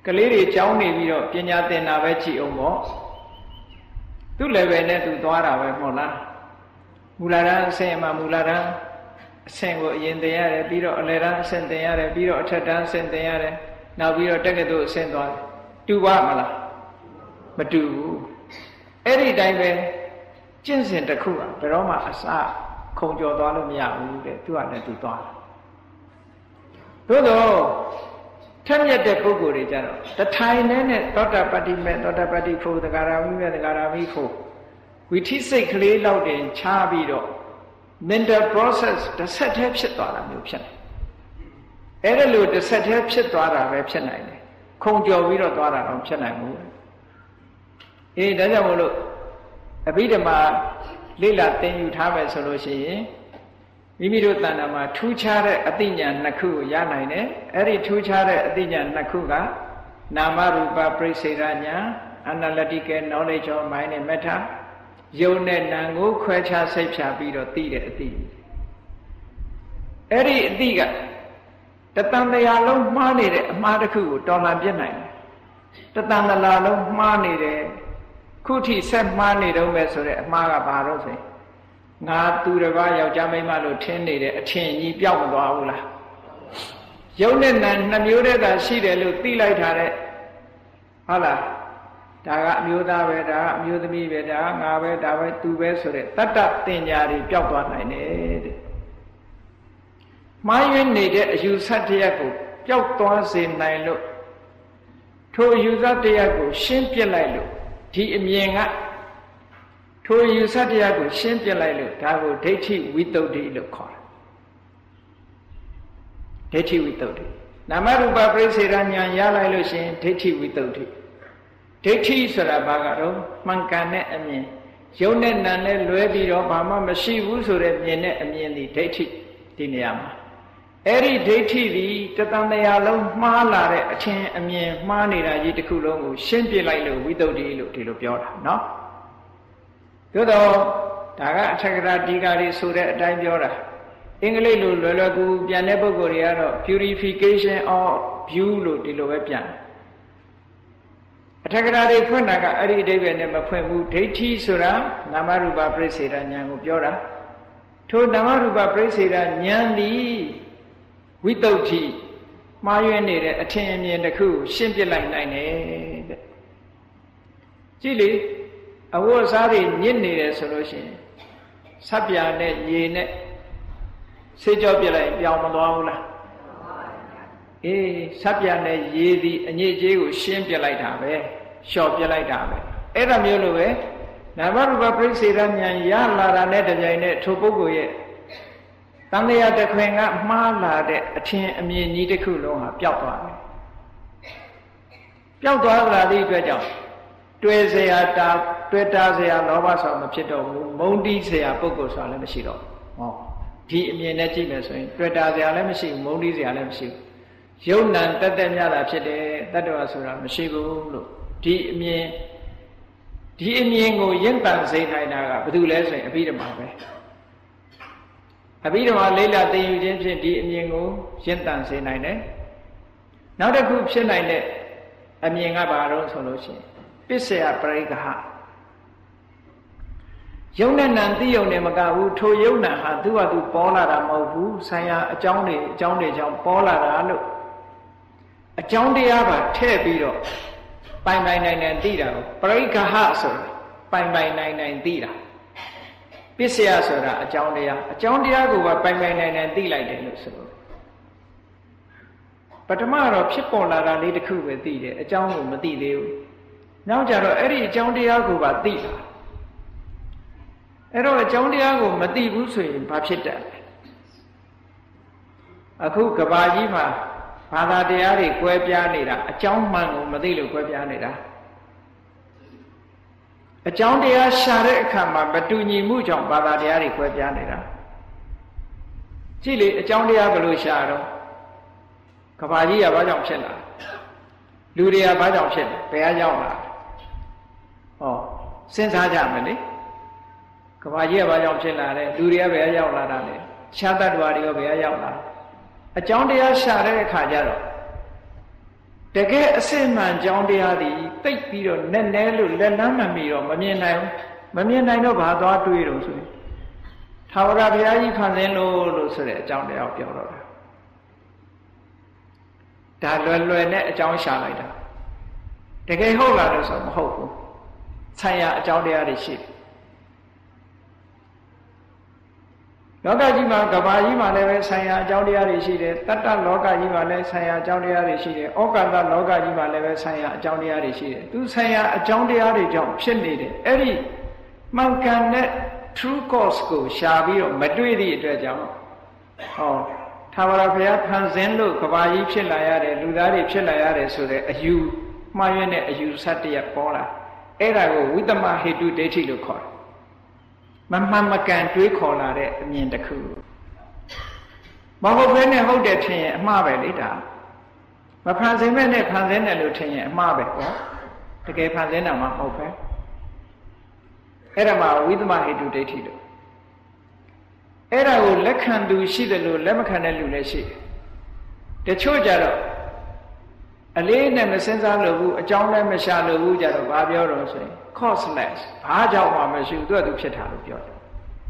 ကလေးတွေကြောင်းနေပြီးတော့ပညာသင်တာပဲကြည့်အောင်ပေါ့သူ့ level နဲ့သူသွားတာပဲမဟုတ်လားမူလတန်းအဆင့်မှာမူလတန်းအဆင့်ကိုအရင်သင်ရတယ်ပြီးတော့အလယ်တန်းအဆင့်သင်ရတယ်ပြီးတော့အထက်တန်းအဆင့်သင်ရတယ်နောက်ပြီးတော့တက္ကသိုလ်အဆင့်သွားတယ်တူပါမလားမတူဘူးအဲ့ဒီတိုင်းပဲကျင့်စဉ်တစ်ခုကဘယ်တော့မှအစခုံကျော်သွားလို့မရဘူးတဲ့သူကလည်းသူသွားတယ်သို့တော့ထက်မြက်တဲ့ပုဂ္ဂိုလ်တွေကြတော့တထိုင်နဲ့သောတာပတ္တိမေသောတာပတ္တိဖို့သဂရဝိမေသဂရဝိဖို့ဝိသိစိတ်ကလေးလောက်တင်ချပြီးတော့ mental process တစ်ဆက်တည်းဖြစ်သွားတာမျိုးဖြစ်တယ်အဲ့ဒါလို့တစ်ဆက်တည်းဖြစ်သွားတာပဲဖြစ်နိုင်တယ်ခုံကျော်ပြီးတော့သွားတာတော့ဖြစ်နိုင်ဘူးအေးဒါကြောင့်မို့လို့အဘိဓမ္မာလေ့လာသင်ယူထားမယ်ဆိုလို့ရှိရင်မိမိတို့တဏ္ဍာမှာထူးခြားတဲ့အသိဉာဏ်နှစ်ခုကိုရနိုင်တယ်အဲ့ဒီထူးခြားတဲ့အသိဉာဏ်နှစ်ခုကနာမရူပပရိစ္ဆေဒဉာဏ် analytical knowledge of mind and matter ယုံနဲ့နာမ်ကိုခွဲခြားစိတ်ဖြာပြီးတော့သိတဲ့အသိအဲ့ဒီအသိကတတန်တရားလုံးမှားနေတဲ့အမှားတစ်ခုကိုတော်လှန်ပြစ်နိုင်တယ်တတန်တလာလုံးမှားနေတယ်ခုထိဆက်မှားနေတော့မယ်ဆိုတဲ့အမှားကဘာလို့ဆိုရင်ငါသူတစ်ပါးယောက်ျားမိန်းမလို့ထင်နေတဲ့အထင်ကြီးပြောက်မသွားဘူးလားယုံနဲ့နာနှစ်မျိုးတည်းသာရှိတယ်လို့သိလိုက်တာတဲ့ဟုတ်လားဒါကအမျိုးသားပဲဒါကအမျိုးသမီးပဲဒါကငါပဲဒါပဲသူပဲဆိုတဲ့တတ္တတင်ညာတွေပြောက်သွားနိုင်တယ်တဲ့မှားယွင်းနေတဲ့အယူဆတရားကိုပျောက်သွားစေနိုင်လို့ထိုအယူဆတရားကိုရှင်းပြလိုက်လို့ဒီအမြင်ကထိုအယူဆတရားကိုရှင်းပြလိုက်လို့ဒါကိုဒိဋ္ဌိဝိတ္တုဒ္ဓိလို့ခေါ်တယ်ဒိဋ္ဌိဝိတ္တုဒ္ဓိနာမရူပပရိစ္ဆေဒဉာဏ်ရလိုက်လို့ရှင်ဒိဋ္ဌိဝိတ္တုဒ္ဓိဒိဋ္ဌိဆိုတာဘာကတော့မှန်ကန်တဲ့အမြင်ယုံနဲ့နာနဲ့လွဲပြီးတော့ဘာမှမရှိဘူးဆိုတဲ့မြင်တဲ့အမြင်ဒီဒိဋ္ဌိဒီနေရာမှာအဲ့ဒီဒိဋ္ဌိဒီတတန်တရားလုံးမှားလာတဲ့အထင်အမြင်မှားနေတာကြီးတစ်ခုလုံးကိုရှင်းပြလိုက်လို့ဝိတ္တုဒ္ဓိလို့ဒီလိုပြောတာเนาะသို့တော့ဒါကအထက်ကရာဒီကာတွေဆိုတဲ့အတိုင်းပြောတာအင်္ဂလိပ်လိုလွယ်လွယ်ကူပြန်တဲ့ပုဂ္ဂိုလ်တွေကတော့ purification of view လို့ဒီလိုပဲပြန်အထက်ကရာတွေဖွင့်တာကအဲ့ဒီအဓိပ္ပာယ်နဲ့မဖွင့်ဘူးဒိဋ္ဌိဆိုတာနာမရူပပရိစ္ဆေဒဉာဏ်ကိုပြောတာထိုနာမရူပပရိစ္ဆေဒဉာဏ်သည်ဝိတ္တုဒ္ဓိမှားယွင်းနေတဲ့အထင်အမြင်တစ်ခုရှင်းပြလိုက်နိုင်တယ်တဲ့ကြည့်လေအဝတ်အစားတွေညစ်နေတယ်ဆိုလို့ရှိရင်ဆပ်ပြာနဲ့ရေနဲ့ဆေးကြောပြလိုက်ပြောင်းမသွားဘူးလားအေးဆပ်ပြာနဲ့ရေဒီအညစ်အကြေးကိုရှင်းပြလိုက်တာပဲလျှော်ပြလိုက်တာပဲအဲ့ဒါမျိုးလိုပဲနာမရူပပရိစ္ဆေဒဉာဏ်ရလာတာနဲ့တပြိုင်နက်ထိုပုဂ္ဂိုလ်ရဲ့တန်တရားတစ်ခွင်ကမှားလာတဲ့အထင်အမြင်ကြီးတစ်ခုလုံးဟာပျောက်သွားတယ်ပျောက်သွားလာသည့်အတွက်ကြောင့်တွေ့เสียတာတွေ့တာเสียလောဘဆိုတာမဖြစ်တော့ဘူးမုန်းတီးเสียပုဂ္ဂိုလ်ဆိုတာလည်းမရှိတော့ဟောဒီအမြင်နဲ့ကြည့်မယ်ဆိုရင်တွေ့တာเสียလည်းမရှိဘူးမုန်းတီးเสียလည်းမရှိဘူးယုံနံတက်တက်များတာဖြစ်တယ်တတ္တဝါဆိုတာမရှိဘူးလို့ဒီအမြင်ကိုရင့်တန်စေနိုင်တာကဘာလို့လဲဆိုရင်အဘိဓမ္မာပဲအဘိဓမ္မာလေးလာသိယူခြင်းဖြင့်ဒီအမြင်ကိုရင့်တန်စေနိုင်တယ်နောက်တစ်ခုဖြစ်နိုင်တဲ့အမြင်ကဘာလို့ဆိုလို့ရှိရင်ပစ္စယပရိက္ခယုံနဲ့နံသိယုံနဲ့မကဘူးထိုယုံနံဟာသူ့ဟာသူပေါ်လာတာမဟုတ်ဘူးဆိုင်ရာအကြောင်းတွေကြောင့်ပေါ်လာတာလို့အကြောင်းတရားပါထည့်ပြီးတော့ပိုင်နိုင်သိတာကိုပရိက္ခဆိုပိုင်နိုင်သိတာပစ္စယဆိုတာအကြောင်းတရားကိုပါပိုင်နိုင်သိလိုက်တယ်လို့ဆိုလို့ပထမတော့ဖြစ်ပေါ်လာတာလေးတစ်ခုပဲသိတယ်အကြောင်းကိုမသိသေးဘူးနောက်ကြတော့အဲ့ဒီအကြောင်းတရားကိုပါသိတာအဲ့တော့အကြောင်းတရားကိုမသိဘူးဆိုရင်ဘာဖြစ်တယ်အခုကဘာကြီးမှာဘာသာတရားတွေကွဲပြားနေတာအကြောင်းမှန်ကိုမသိလို့ကွဲပြားနေတာအကြောင်းတရားရှာတဲ့အခါမှာမတူညီမှုကြောင့်ဘာသာတရားတွေကွဲပြားနေတာကြည့်လေအကြောင်းတရားဘယ်လိုရှာတော့ကဘာကြီးကဘာကြောင့်ဖြစ်လာလူတွေကဘာကြောင့်ဖြစ်လဲဘယ်ကရောက်လာဟောစဉ်းစားကြမယ်လေကဘာကြီးကဘာကြောင့်ဖြစ်လာလဲလူတွေကဘယ်ကရောက်လာတာလဲရှားတ attva တွေကဘယ်ကရောက်လာအကြောင်းတရားရှာတဲ့အခါကျတော့တကယ်အစစ်မှန်ကြောင်းတရားတွေတိတ်ပြီးတော့နဲ့နဲလို့လက်လန်းမမီတော့မမြင်နိုင်တော့ဘာသွားတွေးတော့ဆိုရင်ထာဝရဘုရားကြီးဖန်ဆင်းလို့ဆိုတဲ့အကြောင်းတရားပြောတော့တာဒါလွယ်နဲ့အကြောင်းရှာလိုက်တာတကယ်ဟုတ်လားလို့ဆိုမဟုတ်ဘူးဆံရအကြောင်းတရားတွေရှိတယ်လောကကြီးမှာကဘာကြီးမှာလည်းပဲဆံရအကြောင်းတရားတွေရှိတယ်တတ္တလောကကြီးမှာလည်းဆံရအကြောင်းတရားတွေရှိတယ်ဩကာသလောကကြီးမှာလည်းပဲဆံရအကြောင်းတရားတွေရှိတယ်သူဆံရအကြောင်းတရားတွေကြောင့်ဖြစ်နေတယ်အဲ့ဒီမှန်ကန်တဲ့ true cause ကိုရှာပြီးတော့မတွေ့သည့်အတွက်ကြောင့်ထာဝရဘုရားဖန်ဆင်းလို့ကဘာကြီးဖြစ်လာရတယ်လူသားတွေဖြစ်လာရတယ်ဆိုတဲ့အယူမှားယွင်းတဲ့အယူဆတရပေါ်လာအဲ့ဒါကိုဝိတ္တမဟေတုဒိဋ္ဌိလို့ခေါ်တယ်မမှန်မကန်တွေးခေါ်လာတဲ့အမြင်တစ်ခုမဟုတ်ဘဲနဲ့ဟုတ်တယ်ထင်ရင်အမှားပဲလေဒါမဖန်ဆင်းမဲ့နဲ့ဖန်ဆင်းတယ်လို့ထင်ရင်အမှားပဲပေါ့တကယ်ဖန်ဆင်းတာမှမဟုတ်ပဲအဲ့ဒါမှဝိသမဟိတုဒိဋ္ဌိလို့အဲ့ဒါကိုလက်ခံသူရှိတယ်လို့လက်မခံတဲ့လူလည်းရှိတယ်တချို့ကြတော့အလေးနဲ့မစင်စားလို့ဘူးအကြောင်းလည်းမရှာလို့ဘူးကြတော့ဘာပြောတော့ဆိုရင် causeless ဘာကြောင့်မှမရှိဘူးသူဖြစ်တာလို့ပြောတယ်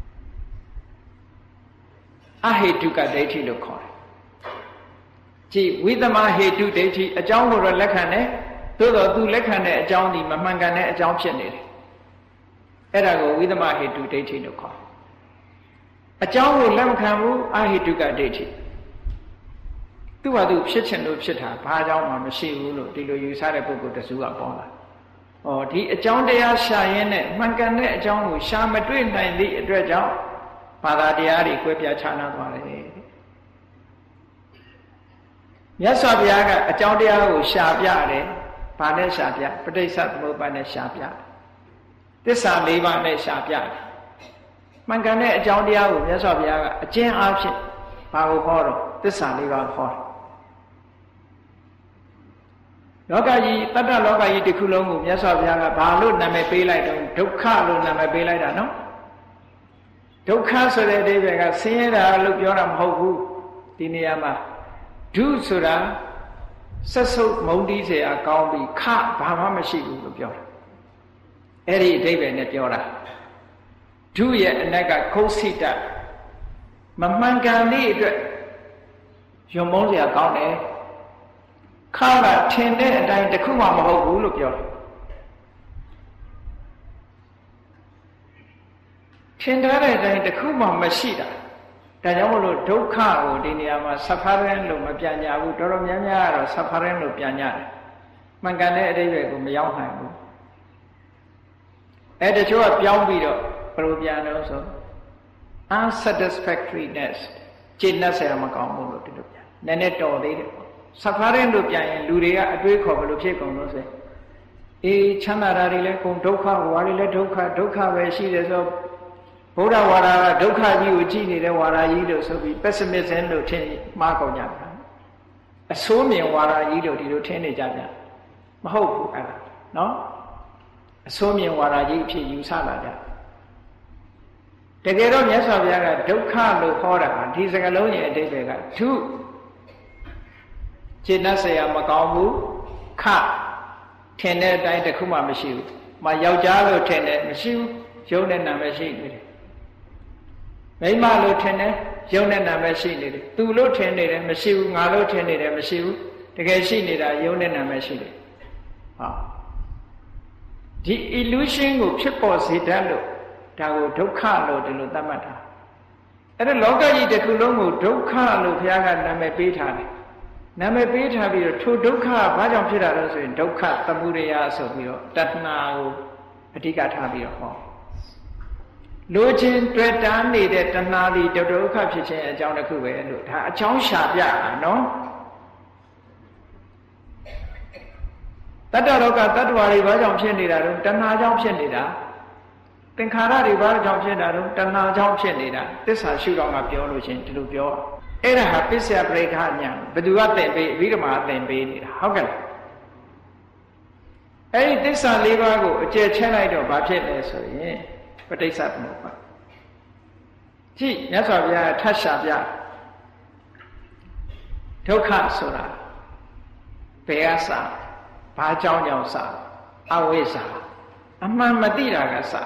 အဟိတုကဒိဋ္ဌိလို့ခေါ်တယ်ကြည်ဝိသမဟိတုဒိဋ္ဌိအကြောင်းကိုတော့လက်ခံတယ်သို့တော့သူလက်ခံတဲ့အကြောင်းဒီမမှန်ကန်တဲ့အကြောင်းဖြစ်နေတယ်အဲ့ဒါကိုဝိသမဟိတုဒိဋ္ဌိလို့ခေါ်တယ်အကြောင်းကိုလက်မခံဘူးအဟိတုကဒိဋ္ဌိသူ့ဟာသူဖြစ်ချင်လို့ဖြစ်တာဘာကြောင့်မှမရှိဘူးလို့ဒီလိုယူဆတဲ့ပုဂ္ဂိုလ်တစုကပေါ်လာဒီအကြောင်းတရားရှာရင်းနဲ့မှန်ကန်တဲ့အကြောင်းကိုရှာမတွေ့နိုင်သည့်အတွက်ကြောင့်ဘာသာတရားတွေကွဲပြားခြားနားသွားတယ်မြတ်စွာဘုရားကအကြောင်းတရားကိုရှာပြတယ်ဘာနဲ့ရှာပြပဋိစ္စသမုပ္ပါဒ်နဲ့ရှာပြသစ္စာ၄ပါးနဲ့ရှာပြတယ်မှန်ကန်တဲ့အကြောင်းတရားကိုမြတ်စွာဘုရားကအကျဉ်းအားဖြင့်ဘာကိုဟောတော့သစ္စာ၄ပါးဟောတယ်လောကကြီးတတ္တလောကကြီးတစ်ခုလုံးကိုမြတ်စွာဘုရားကဘာလို့နာမည်ပေးလိုက်တော့ဒုက္ခလို့နာမည်ပေးလိုက်တာနော်ဒုက္ခဆိုတဲ့အဓိပ္ပာယ်ကဆင်းရဲတာလို့ပြောတာမဟုတ်ဘူးဒီနေရာမှာဒုဆိုတာဆက်ဆုပ်မုန်းတီးเสียကောင်းပြီးခဘာမှမရှိဘူးလို့ပြောတာအဲ့ဒီအဓိပ္ပာယ်နဲ့ပြောတာဒုရဲ့အနက်ကခုတ်စိတမမှန်ကန်သည့်အတွက်ယုံမုန်းเสียကောင်းတယ်ခါကထင်တဲ့အတိုင်းတစ်ခုမှမဟုတ်ဘူးလို့ပြောတယ်ထင်ထားတဲ့အတိုင်းတစ်ခုမှမရှိတာဒါကြောင့်မလို့ဒုက္ခကိုဒီနေရာမှာ suffering လို့မပြန်ကြဘူးတော်တော်များများကတော့ suffering လို့ပြန်ကြတယ်မှန်ကန်တဲ့အဓိပ္ပာယ်ကိုမရောက်နိုင်ဘူးတချို့ကပြောင်းပြီးတော့ဘယ်လိုပြန်လို့ဆို unsatisfactoriness ကျင့်တ်ဆရာမကောင်းဘူးလို့ဒီလိုပြန်နည်းနည်းတော်သေးတယ်suffering လို့ပြန်ရင်လူတွေကအတွေးခေါ်ဘယ်လိုဖြစ်ကုန်လို့ဆိုချမ်းသာတာတွေလည်းကုန်ဒုက္ခဝါတွေလည်းဒုက္ခပဲရှိတယ်ဆိုဘုရားဝါဒကဒုက္ခကြီးကိုကြည့်နေတဲ့ဝါဒကြီးလို့ဆိုပြီး pessimism လို့ထင်မှားကုန်ကြတာအဆိုးမြင်ဝါဒကြီးလို့ဒီလိုထင်နေကြပြန်မဟုတ်ဘူးအဲ့ဒါနော်အဆိုးမြင်ဝါဒကြီးအဖြစ်ယူဆလာကြတကယ်တော့မြတ်စွာဘုရားကဒုက္ခလို့ခေါ်တာဒီစကားလုံးရဲ့အဓိပ္ပာယ်ကဒုခြေနှက်เสียမကောင်းဘူးခထင်တဲ့အတိုင်းတစ်ခုမှမရှိဘူးမယောက်ျားလို့ထင်တယ်မရှိဘူးရုပ်နဲ့နာမရှိနေတယ်မိန်းမလို့ထင်တယ်ရုပ်နဲ့နာမရှိနေတယ်သူလို့ထင်နေတယ်မရှိဘူးငါလို့ထင်နေတယ်မရှိဘူးတကယ်ရှိနေတာရုပ်နဲ့နာမရှိတယ်ဒီ illusion ကိုဖြစ်ပေါ်စေတတ်လို့ဒါကိုဒုက္ခလို့ဒီလိုသတ်မှတ်တာအဲ့ဒါလောကကြီးတစ်ခုလုံးကိုဒုက္ခလို့ဘုရားကနာမည်ပေးထားတယ်နာမည်ပေးထားပြီးတော့ထိုဒုက္ခဘာကြောင့်ဖြစ်တာလဲဆိုရင်ဒုက္ခသမုဒယဆိုပြီးတော့တဏှာကိုအဓိကထားပြီးတော့ဟောလိုချင်တွေ့တာနေတဲ့တဏှာဒီဒုက္ခဖြစ်ခြင်းအကြောင်းတစ်ခုပဲလို့ဒါအကြောင်းရှာပြတာနော်တတ္တလောကတတ္တဝါတွေဘာကြောင့်ဖြစ်နေတာတော့တဏှာကြောင့်ဖြစ်နေတာသင်္ခါရတွေဘာကြောင့်ဖြစ်တာတော့တဏှာကြောင့်ဖြစ်နေတာသစ္စာရှုထောင့်ကပြောလို့ချင်းဒီလိုပြောအဲ့ဒါဟာပစ္စယပရိက္ခဉာဏ်ဘယ်သူကသင်ပေးအဘိဓမ္မာသင်ပေးနေတာဟုတ်ကဲ့အဲ့ဒီသစ္စာ၄ပါးကိုအကျယ်ချဲ့လိုက်တော့ဘာဖြစ်လဲဆိုရင်ပဋိစ္စသမုပ္ပါဒ်ကြည့်မြတ်စွာဘုရားထပ်ရှာပြဒုက္ခဆိုတာဘယ်ကစဘာကြောင့်စအဝိဇ္ဇာအမှန်မသိတာကစ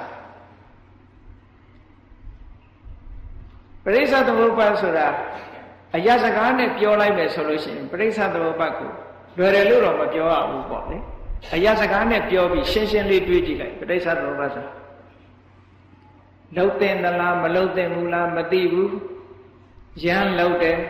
ပရိစ္ဆသမုပ္ပါဒ်ဆိုတာအရာစကားနဲ့ပြောလိုက်မယ်ဆိုလို့ရှိရင်ပရိစ္ဆသမုပ္ပါဒ်ကိုလွယ်တယ်လို့တော့မပြောရဘူးပေါ့လေအရာစကားနဲ့ပြောပြီးရှင်းရှင်းလေးတွေးကြည့်လိုက်ပရိစ္ဆသမုပ္ပါဒ်ဆိုလှုပ်တဲ့သလားမလှုပ်တဲ့ဘူးလားမသိဘူးရမ်းလှုပ်တယ်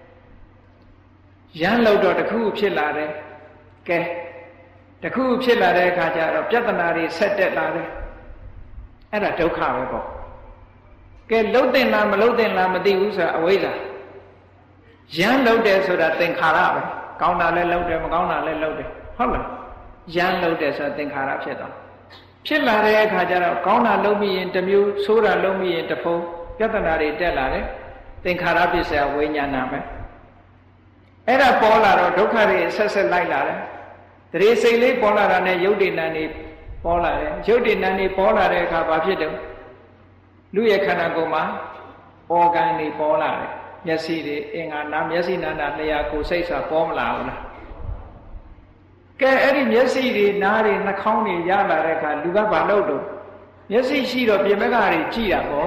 ရမ်းလှုပ်တော့တခုဖြစ်လာတယ်ကဲတခုဖြစ်လာတဲ့အခါကျတော့ပြဿနာတွေဆက်တက်လာတယ်အဲ့ဒါဒုက္ခပဲပေါ့ကဲလှုပ်တဲ့လားမလှုပ်တဲ့လားမသိဘူးဆိုတာအဝိဇ္ဇာရမ်းလှုပ်တယ်ဆိုတာသင်္ခါရပဲကောင်းတာလည်းလှုပ်တယ်မကောင်းတာလည်းလှုပ်တယ်ဟုတ်လားရမ်းလှုပ်တယ်ဆိုတာသင်္ခါရဖြစ်သွားဖြစ်လာတဲ့အခါကျတော့ကောင်းတာလုပ်မိရင်တစ်မျိုးဆိုးတာလုပ်မိရင်တစ်ဖုံပြဿနာတွေတက်လာတယ်သင်္ခါရပစ္စယဝိညာဏပဲအဲ့ဒါပေါ်လာတော့ဒုက္ခတွေဆက်ဆက်လိုက်လာတယ်တရေစိတ်လေးပေါ်လာတာနဲ့ယုတ်တိဏ္ဍနေပေါ်လာတယ်ယုတ်တိဏ္ဍနေပေါ်လာတဲ့အခါဘာဖြစ်တယ်လူရဲ့ခန္ဓာကိုယ်မှာအော်ဂန်တွေပေါ်လာတယ်မျက်စိတွေအင်္ဂါနာမျက်စိနာနာလျှာကိုယ်စိတ်ဆိုတာပေါ်မလာဘူးလားကဲအဲ့ဒီမျက်စိတွေနားတွေနှာခေါင်းတွေရလာတဲ့အခါလူကဘာလုပ်တော့မျက်စိရှိတော့ပြင်မကတွေကြည့်တာပေါ့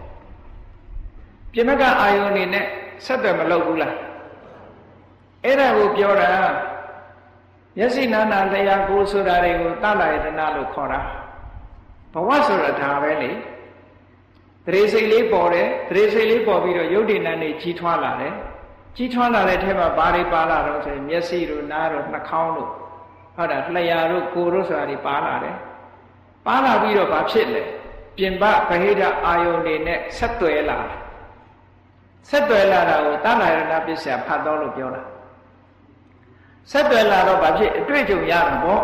ပြင်မကအာယုန်တွေနဲ့ဆက်သွယ်မလုပ်ဘူးလားအဲ့ဒါကိုပြောတာမျက်စိနာနာလျှာကိုယ်ဆိုတာတွေကိုတလယတနာလို့ခေါ်တာဘဝဆိုတာဒါပဲလေတရေစိတ်လေးပေါ်တယ်တရေစိတ်လေးပေါ်ပြီးတော့ယုတ်တိဏ္ဍနေကြီးထွားလာတယ်ကြီးထွားလာတဲ့ထဲမှာဘာတွေပါလာတော့ဆိုရင်မျက်စိတို့နားတို့နှာခေါင်းတို့ဟုတ်တာလျှာတို့ကိုယ်တို့ဆိုတာတွေပါလာတယ်ပါလာပြီးတော့ဘာဖြစ်လဲပြင်ပဗဟိတအာယုန်တွေနဲ့ဆက်သွယ်လာတယ်ဆက်သွယ်လာတာကိုတဏ္ဍာရဏပစ္စယဖတ်တော်လို့ပြောတာဆက်သွယ်လာတော့ဘာဖြစ်အတွေ့အကြုံရတာပေါ့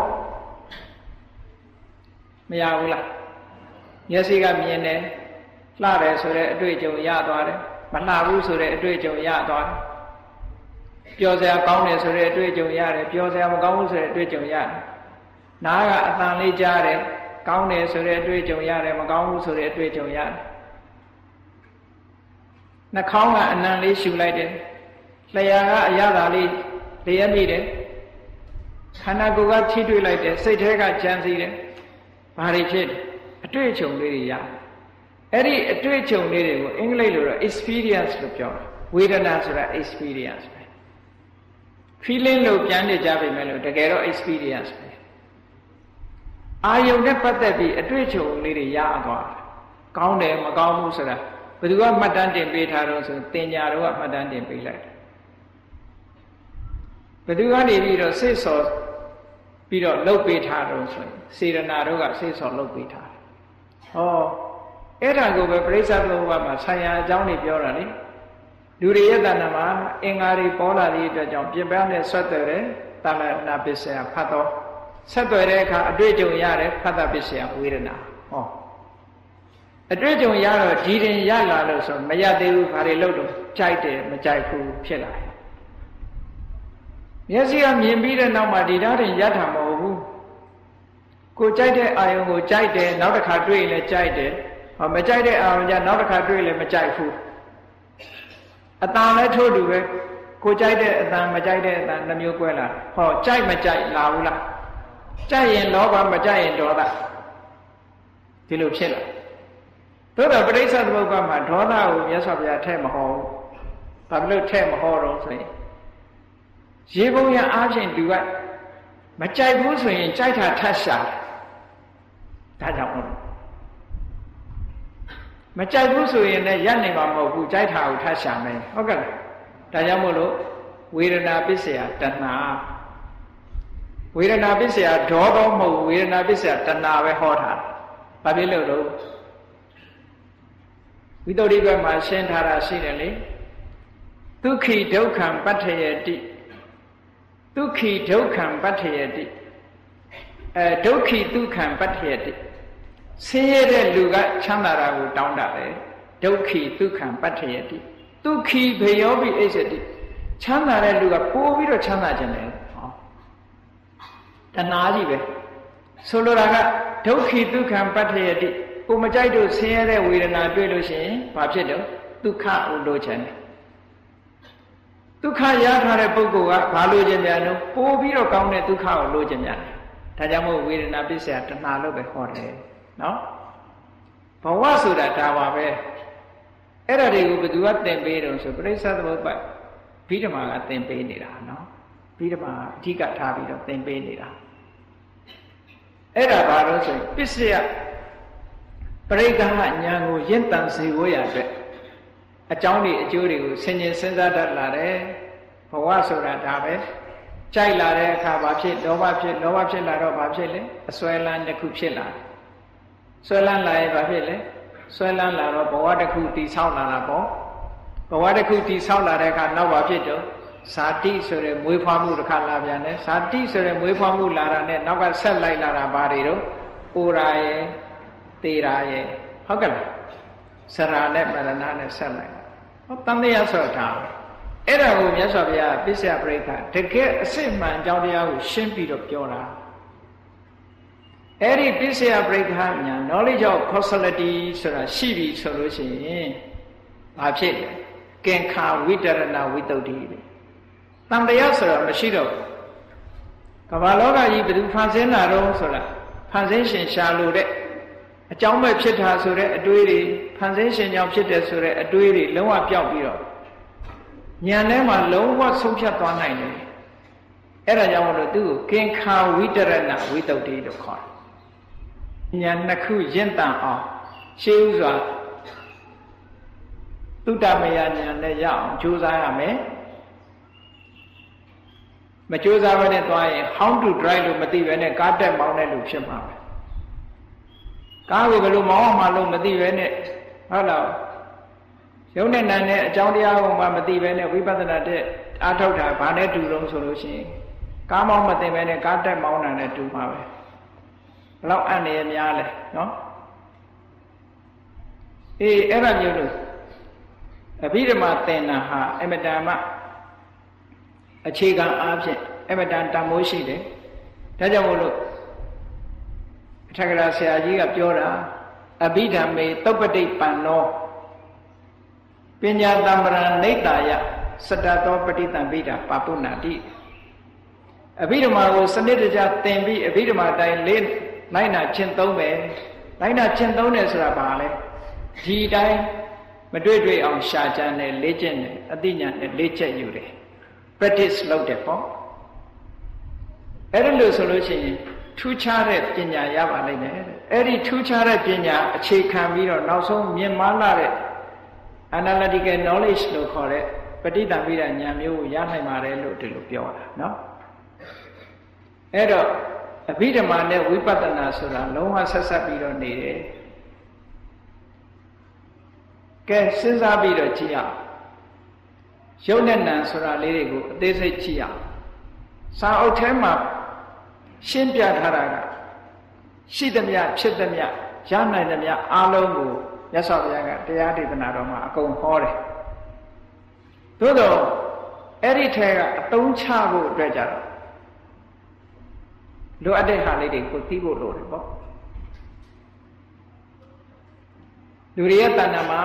မရဘူးလားမျက်စိကမြင်တယ်လှတယ်ဆိုတဲ့အတွေ့အကြုံရသွားတယ်မလှဘူးဆိုတဲ့အတွေ့အကြုံရသွားတယ်ပျော်စရာကောင်းတယ်ဆိုတဲ့အတွေ့အကြုံရတယ်ပျော်စရာမကောင်းဘူးဆိုတဲ့အတွေ့အကြုံရတယ်နားကအသံလေးကြားတယ်ကောင်းတယ်ဆိုတဲ့အတွေ့အကြုံရတယ်မကောင်းဘူးဆိုတဲ့အတွေ့အကြုံရတယ်နှာခေါင်းကအနံလေးရှူလိုက်တယ်လျှာကအရသာလေးလျက်မိတယ်ခန္ဓာကိုယ်ကထိတွေ့လိုက်တယ်စိတ်ထဲကကြံစည်တယ်ဘာတွေဖြစ်တယ်အတွေ့အကြုံလေးတွေရတယ်အဲ့ဒီအတွေ့အကြုံလေးတွေကိုအင်္ဂလိပ်လိုတော့ experience လို့ပြောတယ်ဝေဒနာဆိုတာ experience ပဲ feeling လို့ပြန်နေကြပြီမဲ့လို့တကယ်တော့ experience ပဲအာယုန်နဲ့ပတ်သက်ပြီးအတွေ့အကြုံလေးတွေရသွားတယ်ကောင်းတယ်မကောင်းဘူးဆိုတာဘယ်သူကမှတ်တမ်းတင်ပေးထားတော့ဆိုတင်ညာတော့ကမှတ်တမ်းတင်ပေးလိုက်တယ်ဘယ်သူကနေပြီးတော့စိတ်ဆော်ပြီးတော့လှုပ်ပေးထားတော့ဆိုရင်စေရနာတို့ကစိတ်ဆော်လှုပ်ပေးထားတယ်ဟောအဲ့ဒါကိုပဲပရိစ္ဆသမုပ္ပါဒ်မှာဆံရအကြောင်းတွေပြောတာလေလူတွေရဲ့တဏ္ဍာမှာအင်္ဂါတွေပေါ်လာတဲ့အတွက်ကြောင့်ပြင်ပနဲ့ဆက်သွယ်တယ်တဏ္ဍနာပစ္စယဖတ်တော့ဆက်သွယ်တဲ့အခါအတွေ့အကြုံရတယ်ဖတ်တာပစ္စယဝေဒနာဟောအတွေ့အကြုံရတော့ဒီတင်ရလာလို့ဆိုမရသေးဘူးဘာတွေလုပ်တော့ကြိုက်တယ်မကြိုက်ဘူးဖြစ်လာတယ်မျက်စိကမြင်ပြီးတဲ့နောက်မှာဒီဓာတ်တင်ရတာမဟုတ်ဘူးကိုကြိုက်တဲ့အာယုံကိုကြိုက်တယ်နောက်တစ်ခါတွေ့ရင်လည်းကြိုက်တယ်ဟောမကြိုက်တဲ့အာရုံကြနောက်တစ်ခါတွေ့လည်းမကြိုက်ဘူးအတန်လည်းထို့တူပဲကိုကြိုက်တဲ့အတန်မကြိုက်တဲ့အတန်နှမျိုးကွဲလာဟောကြိုက်မကြိုက်လာဘူးလားကြိုက်ရင်လောဘမကြိုက်ရင်ဒေါသဒီလိုဖြစ်လာသို့တော့ပရိစ္ဆသမုပ္ပါဒ်မှာဒေါသကိုမြတ်စွာဘုရားထည့်မဟောဘူးဘာဖြစ်လို့ထည့်မဟောတော့ဆိုရင်ရေပုံရအားဖြင့်သူကမကြိုက်ဘူးဆိုရင်ကြိုက်တာထပ်ရှာဒါကြောင့်မကြိုက်ဘူးဆိုရင်လည်းရပ်နေမှာမဟုတ်ဘူးကြိုက်တာကိုထပ်ရှာမယ်ဟုတ်ကဲ့လားဒါကြောင့်မို့လို့ဝေဒနာပစ္စယတဏှာဝေဒနာပစ္စယဒေါသောမဟုတ်ဝေဒနာပစ္စယတဏှာပဲဟောတာဘာဖြစ်လို့လဲဝိတ္တုရိပတ်မှာရှင်းထားတာရှိတယ်လေဒုက္ခိဒုက္ခံပဋ္ဌယတိဒုက္ခိဒုက္ခံပဋ္ဌယတိဒုက္ခိဒုက္ခံပဋ္ဌယတိဆင်းရဲတဲ့လူကချမ်းသာတာကိုတောင်းတတယ်ဒုက္ခိဒုက္ခံပဋ္ဌယတိဒုက္ခိဘေယောပိအိစ္ဆတိချမ်းသာတဲ့လူကပိုးပြီးတော့ချမ်းသာခြင်းတယ်ဟောတဏှာကြီးပဲဆိုလိုတာကဒုက္ခိဒုက္ခံပဋ္ဌယတိကိုမကြိုက်လို့ဆင်းရဲတဲ့ဝေဒနာတွေ့လို့ရှိရင်ဘာဖြစ်တော့ဒုက္ခကိုလိုချင်တယ်ဒုက္ခရထားတဲ့ပုဂ္ဂိုလ်ကဘာလို့ခြင်းများလို့ပိုးပြီးတော့ကောင်းတဲ့ဒုက္ခကိုလိုချင်များတယ်ဒါကြောင့်မို့ဝေဒနာပစ္စယတဏှာလို့ပဲခေါ်တယ်နော်ဘဝဆိုတာဒါပါပဲအဲ့ဒါတွေကိုဘယ်သူကသင်ပေးတော့ဆိုပရိစ္ဆေသမုပ္ပါဘိဓမ္မာကသင်ပေးနေတာနော်ဘိဓမ္မာအဓိကထားပြီးတော့သင်ပေးနေတာအဲ့ဒါဘာလို့ဆိုရင်ပစ္စယပရိက္ခဉာဏ်ကိုရင့်တန်စေဖို့ရအတွက်အကြောင်းတွေအကျိုးတွေကိုဆင်ခြင်စဉ်းစားတတ်လာတယ်ဘဝဆိုတာဒါပဲကြိုက်လာတဲ့အခါဘာဖြစ်လောဘဖြစ်လာတော့ဘာဖြစ်လဲအစွဲလန်းတစ်ခုဖြစ်လာတယ်စွဲလန်းလာရင်ဘာဖြစ်လဲစွဲလန်းလာတော့ဘဝတစ်ခုတည်ဆောက်လာတာပေါ့ဘဝတစ်ခုတည်ဆောက်လာတဲ့အခါနောက်ဘာဖြစ်တော့ဇာတိဆိုတဲ့မွေးဖွားမှုတစ်ခါလာပြန်တယ်ဇာတိဆိုတဲ့မွေးဖွားမှုလာတာနဲ့နောက်ကဆက်လိုက်လာတာဘာတွေတော့အိုရာရဲ့သေရာရဲ့ဟုတ်ကဲ့လားစရာနဲ့မရဏနဲ့ဆက်လိုက်ဟောတန်တရားဆိုတာအဲ့ဒါကိုမြတ်စွာဘုရားပစ္စယပရိက္ခတကယ်အစစ်မှန်အကြောင်းတရားကိုရှင်းပြီးတော့ပြောတာအဲ့ဒီပစ္စယပရိက္ခညာ knowledge of causality ဆိုတာရှိပြီဆိုလို့ရှိရင်ဘာဖြစ်လဲကင်္ခာဝိတရဏဝိတုဒ္ဓိပဲတန်တရားဆိုတာမရှိတော့ဘူးကမ္ဘာလောကကြီးဘယ်သူဖန်ဆင်းလာတော့ဆိုတာဖန်ဆင်းရှင်ရှာလို့တဲ့အကြောင်းပဲဖြစ်တာဆိုတဲ့အတွေးတွေဖန်ဆင်းရှင်ကြောင့်ဖြစ်တယ်ဆိုတဲ့အတွေးတွေလုံးဝပျောက်ပြီးတော့ဉာဏ်ထဲမှာလုံးဝဆုံးဖြတ်သွားနိုင်တယ်အဲ့ဒါကြောင့်မလို့သူ့ကိုကင်္ခာဝိတရဏဝိတုဒ္ဓိလို့ခေါ်တယ်ဉာဏ်နှစ်ခုရင့်တန်အောင်ရှေးဥစွာသုတ္တမယဉာဏ်နဲ့ရအောင်ကြိုးစားရမယ်မကြိုးစားဘဲနဲ့သွားရင် how to drive လို့မသိဘဲနဲ့ကားတက်မောင်းတဲ့လူဖြစ်မှာပဲကားကိုဘယ်လိုမောင်းအောင်မှလို့မသိဘဲနဲ့ဟုတ်လားရုပ်နဲ့နာနဲ့အကြောင်းတရားကိုမှမသိဘဲနဲ့ဝိပဿနာတဲ့အားထုတ်တာဘာနဲ့တူတော့ဆိုလို့ရှိရင်ကားမောင်းမသိဘဲနဲ့ကားတက်မောင်းတာနဲ့တူမှာပဲဘယ်လောက်အန္တရာယ်များလဲနော်အေးအဲ့ဒါမျိုးလို့အဘိဓမ္မာသင်္နာဟာအမတန်မှအခြေခံအားဖြင့်အမတန်တန်မိုးရှိတယ်ဒါကြောင့်မို့လို့အထက်ကရာဆရာကြီးကပြောတာအဘိဓမ္မေသုပ္ပတိပန္နောပညာတံပရဏိတ္တာယစတတောပฏิတံဘိဓာပါပုဏ္ဏတိအဘိဓမ္မာကိုစနစ်တကျသင်ပြီးအဘိဓမ္မာတိုင်းလေးလိုက်နာကျင့်သုံးမယ်လိုက်နာကျင့်သုံးတယ်ဆိုတာဘာလဲဒီတိုင်းမတွေ့အောင်ရှာကြံတယ်လေ့ကျင့်တယ်အသိဉာဏ်နဲ့လေ့ကျက်ယူတယ် practice လုပ်တယ်ပေါ့အဲ့ဒါလို့ဆိုလို့ရှိရင်ထူးခြားတဲ့ပညာရပါလိမ့်မယ်အဲ့ဒီထူးခြားတဲ့ပညာအခြေခံပြီးတော့နောက်ဆုံးမြင်မာလာတဲ့ analytical knowledge လို့ခေါ်တဲ့ပဋိသင်္ပိဒဉာဏ်မျိုးကိုရနိုင်ပါတယ်လို့ဒီလိုပြောတာเนาะအဲ့တော့အဘိဓမ္မာနဲ့ဝိပဿနာဆိုတာလုံးဝဆက်ဆက်ပြီးတော့နေတယ်ကဲစဉ်းစားပြီးတော့ကြည့်အောင်ရုပ်နဲ့နာမ်ဆိုတာလေးတွေကိုအသေးစိတ်ကြည့်အောင်စာအုပ်ထဲမှာရှင်းပြထားတာကရှိသမျှဖြစ်သမျှရနိုင်သမျှအားလုံးကိုမြတ်စွာဘုရားကတရားဒေသနာတော်မှာအကုန်ဟောတယ်သို့တော့အဲ့ဒီထဲကအသုံးချဖို့အတွက်ကြတော့လိုအပ်တဲ့ဟာလေးတွေကိုသိဖို့လိုတယ်ပေါ့လူတွေရဲ့တဏ္ဍာမှာ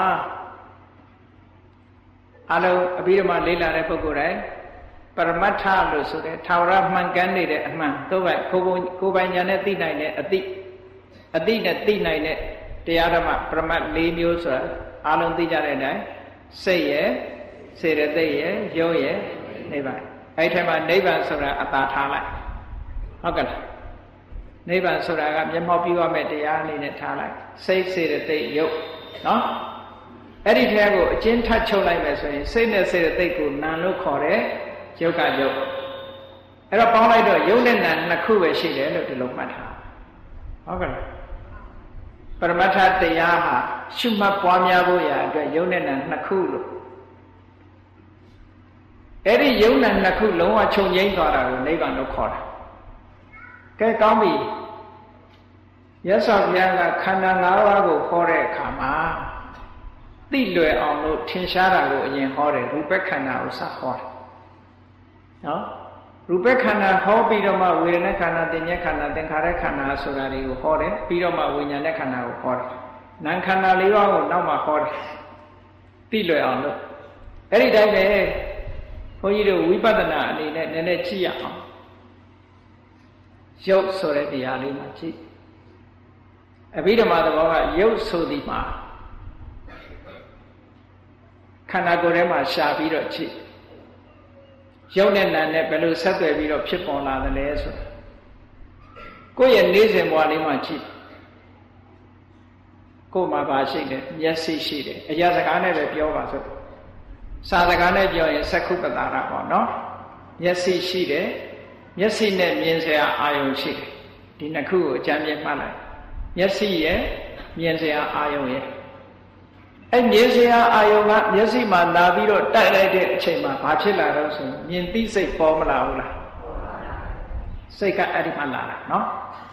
အလုံးအဘိဓမ္မာလေးလာတဲ့ပုဂ္ဂိုလ်တိုင်းပရမတ္ထလို့ဆိုတဲ့ထာဝရမှန်ကန်နေတဲ့အမှန်သို့ပဲကိုယ်ပိုင်ဉာဏ်နဲ့သိနိုင်တဲ့အသိနဲ့သိနိုင်တဲ့တရားဓမ္မပရမတ်၄မျိုးဆိုတာအလုံးသိကြတဲ့အတိုင်းစိတ်ရဲ့စေတသိက်ရဲ့ရုပ်ရဲ့နိဗ္ဗာန်အဲ့ဒီထဲမှာနိဗ္ဗာန်ဆိုတာအသာထားလိုက်ဟုတ်ကဲ့လားနိဗ္ဗာန်ဆိုတာကမျက်မှောက်ပြုရမယ့်တရားအနေနဲ့ထားလိုက်စိတ်စေတသိက်ရုပ်နော်အဲ့ဒီထဲကိုအချင်းထပ်ချုပ်လိုက်မယ်ဆိုရင်စိတ်နဲ့စေတသိက်ကိုနာမ်လို့ခေါ်တယ်ရုပ်ကရုပ်အဲ့တော့ပေါင်းလိုက်တော့ရုပ်နဲ့နာမ်နှစ်ခုပဲရှိတယ်လို့ဒီလိုမှတ်ထားဟုတ်ကဲ့လားပရမတ္ထတရားဟာရှုမှတ်ပွားများဖို့ရာအတွက်ရုပ်နဲ့နာမ်နှစ်ခုလို့အဲ့ဒီရုပ်နဲ့နှစ်ခုလုံးဝချုပ်ငြိမ်းသွားတာကိုနိဗ္ဗာန်လို့ခေါ်တာကဲကောင်းပြီမြတ်စွာဘုရားကခန္ဓာ၅ပါးကိုခေါ်တဲ့အခါမှာသိလွယ်အောင်လို့ထင်ရှားတာကိုအရင်ဟောတယ်ရူပခန္ဓာကိုစဟောတယ်နော်ရူပခန္ဓာဟောပြီးတော့မှဝေဒနာခန္ဓာသင်္ညေခန္ဓာသင်္ခါရခန္ဓာဆိုတာတွေကိုဟောတယ်ပြီးတော့မှဝိညာဉ်ခန္ဓာကိုဟောတယ်နာမ်ခန္ဓာ၄ပါးကိုနောက်မှဟောတယ်သိလွယ်အောင်လို့အဲ့ဒီတိုင်းပဲဘုန်းကြီးတို့ဝိပဿနာအနေနဲ့နည်းနည်းကြည့်ရအောင်ရုပ်ဆိုတဲ့တရားလေးမှာကြည့်အဘိဓမ္မာသဘောကရုပ်ဆိုသည်မှာခန္ဓာကိုယ်ထဲမှာရှာပြီးတော့ကြည့်ရုပ်နဲ့နာမ်နဲ့ဘယ်လိုဆက်သွယ်ပြီးတော့ဖြစ်ပေါ်လာသလဲဆိုကိုယ့်ရဲ့နေ့စဉ်ဘဝလေးမှာကြည့်ကိုယ်မှာပါရှိတယ်မျက်စိရှိတယ်အရာစကားနဲ့ပဲပြောပါစို့စာစကားနဲ့ပြောရင်သက္ခုပ္ပတာရပေါ့နော်မျက်စိရှိတယ်မျက်စိနဲ့မြင်စရာအာယုံရှိတယ်ဒီနှစ်ခုကိုအကြမ်းပြမှတ်လိုက်မျက်စိရဲ့မြင်စရာအာယုံရဲ့အဲ့မြင်စရာအာယုံကမျက်စိမှာလာပြီးတော့တိုက်လိုက်တဲ့အချိန်မှာဘာဖြစ်လာတော့ဆိုမြင်သိစိတ်ပေါ်မလာဘူးလားစိတ်ကအဲ့ဒီမှာလာတာနော်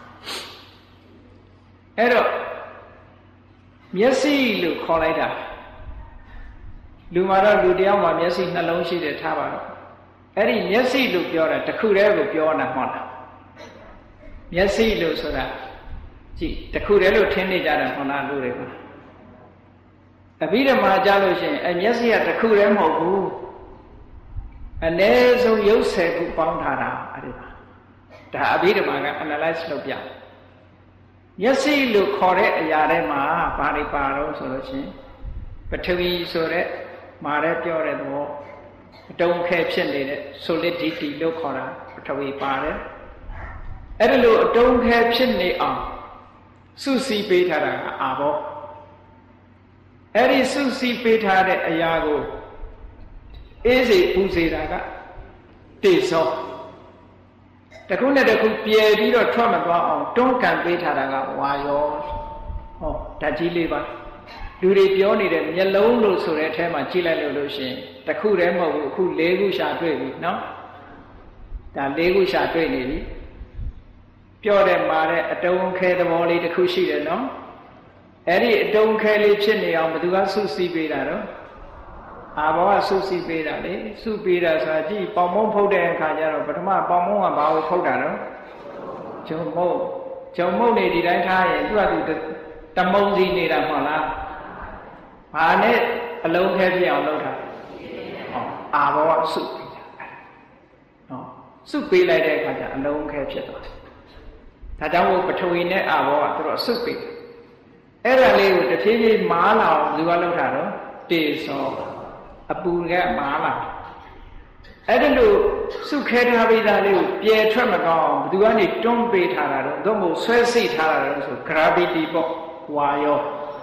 အဲ့တော့မျက်စိလို့ခေါ်လိုက်တာလူမှာတော့လူတယောက်မှာမျက်စိနှလုံးရှိတယ်ထားပါတော့အဲ့ဒီမျက်စိလို့ပြောတာတခုတည်းကိုပြောတာမဟုတ်လားမျက်စိလို့ဆိုတာကြည့်တခုတည်းလို့ထင်နေကြတာမဟုတ်လားလူတွေကအဘိဓမ္မာကြားလို့ရှိရင်အဲ့မျက်စိကတခုတည်းမဟုတ်ဘူးအ ਨੇ ဆုံးရုပ်10ခုပေါင်းထားတာအဲ့ဒီမှာဒါအဘိဓမ္မာက analyze လုပ်ပြမျက်စိလို့ခေါ်တဲ့အရာတွေမှာဘာတွေပါတော့ဆိုလို့ရှိရင်ပထဝီဆိုတဲ့မာရဲပြောတဲ့သဘောအတုံးခဲဖြစ်နေတဲ့ solidity လို့ခေါ်တာပထဝီပါတယ်အဲ့ဒါလို့အတုံးခဲဖြစ်နေအောင်စုစည်းပေးထားတာကအာဘောအဲ့ဒီစုစည်းပေးထားတဲ့အရာကိုအေးစိပူစေတာကတေဇောတခုနဲ့တခုပြဲပြီးတော့ထွက်မသွားအောင်တွန်းကန်ပေးထားတာကဝါယောဟောဓာတ်ကြီးလေးပါလူတွေပြောနေတဲ့မျက်လုံးလို့ဆိုတဲ့အထဲမှာကြည့်လိုက်လို့ရှိရင်တခုတည်းမဟုတ်ဘူးအခု၄ခုရှာတွေ့ပြီနော်ဒါ၄ခုရှာတွေ့နေပြီပြောတဲ့မှာတဲ့အတုံးခဲသဘောလေးတစ်ခုရှိတယ်နော်အဲ့ဒီအတုံးခဲလေးဖြစ်နေအောင်ဘယ်သူကစုစည်းပေးတာတော့အာဘောကစုစည်းပေးတာလေစုပေးတာဆိုတာကြည့်ပေါင်မုံဖုတ်တဲ့အခါကျတော့ပထမပေါင်မုံကဘာကိုဖုတ်တာတော့ဂျုံမုံနေဒီတိုင်းထားရင်သူကသူတမုံစီနေတာမဟုတ်လားဘာနဲ့အလုံးခဲပြအောင်လုပ်တာဟောအာဘောကစုပေးတာနော်စုပေးလိုက်တဲ့အခါကျအလုံးခဲဖြစ်သွားတယ်ဒါကြောင့်ပထဝီနဲ့အာဘောကသူတို့စုပေးတယ်အဲ့ဒါလေးကိုတဖြည်းဖြည်းမားလာအောင်လူကလုပ်တာတော့တေဇောအပူကမားလာအဲ့ဒါလို့စုခဲထားပြီးသားလေးကိုပြဲထွက်မကောင်းအောင်ဘယ်သူကနေတွန်းပေးထားတာတော့သို့မဟုတ်ဆွဲစိတ်ထားတာတော့ဆို gravity ပေါ့ဝါယော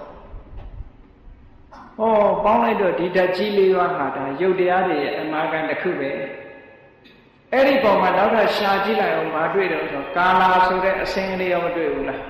ဟောပေါင်းလိုက်တော့ဒီဓာတ်ကြီးလေးပါးဟာဒါရုပ်တရားတွေရဲ့အမာခံတစ်ခုပဲအဲ့ဒီပုံမှာနောက်ထပ်ရှာကြည့်လိုက်အောင်မတွေ့တော့ဆိုကာလာဆိုတဲ့အစင်းလေးရောမတွေ့ဘူးလား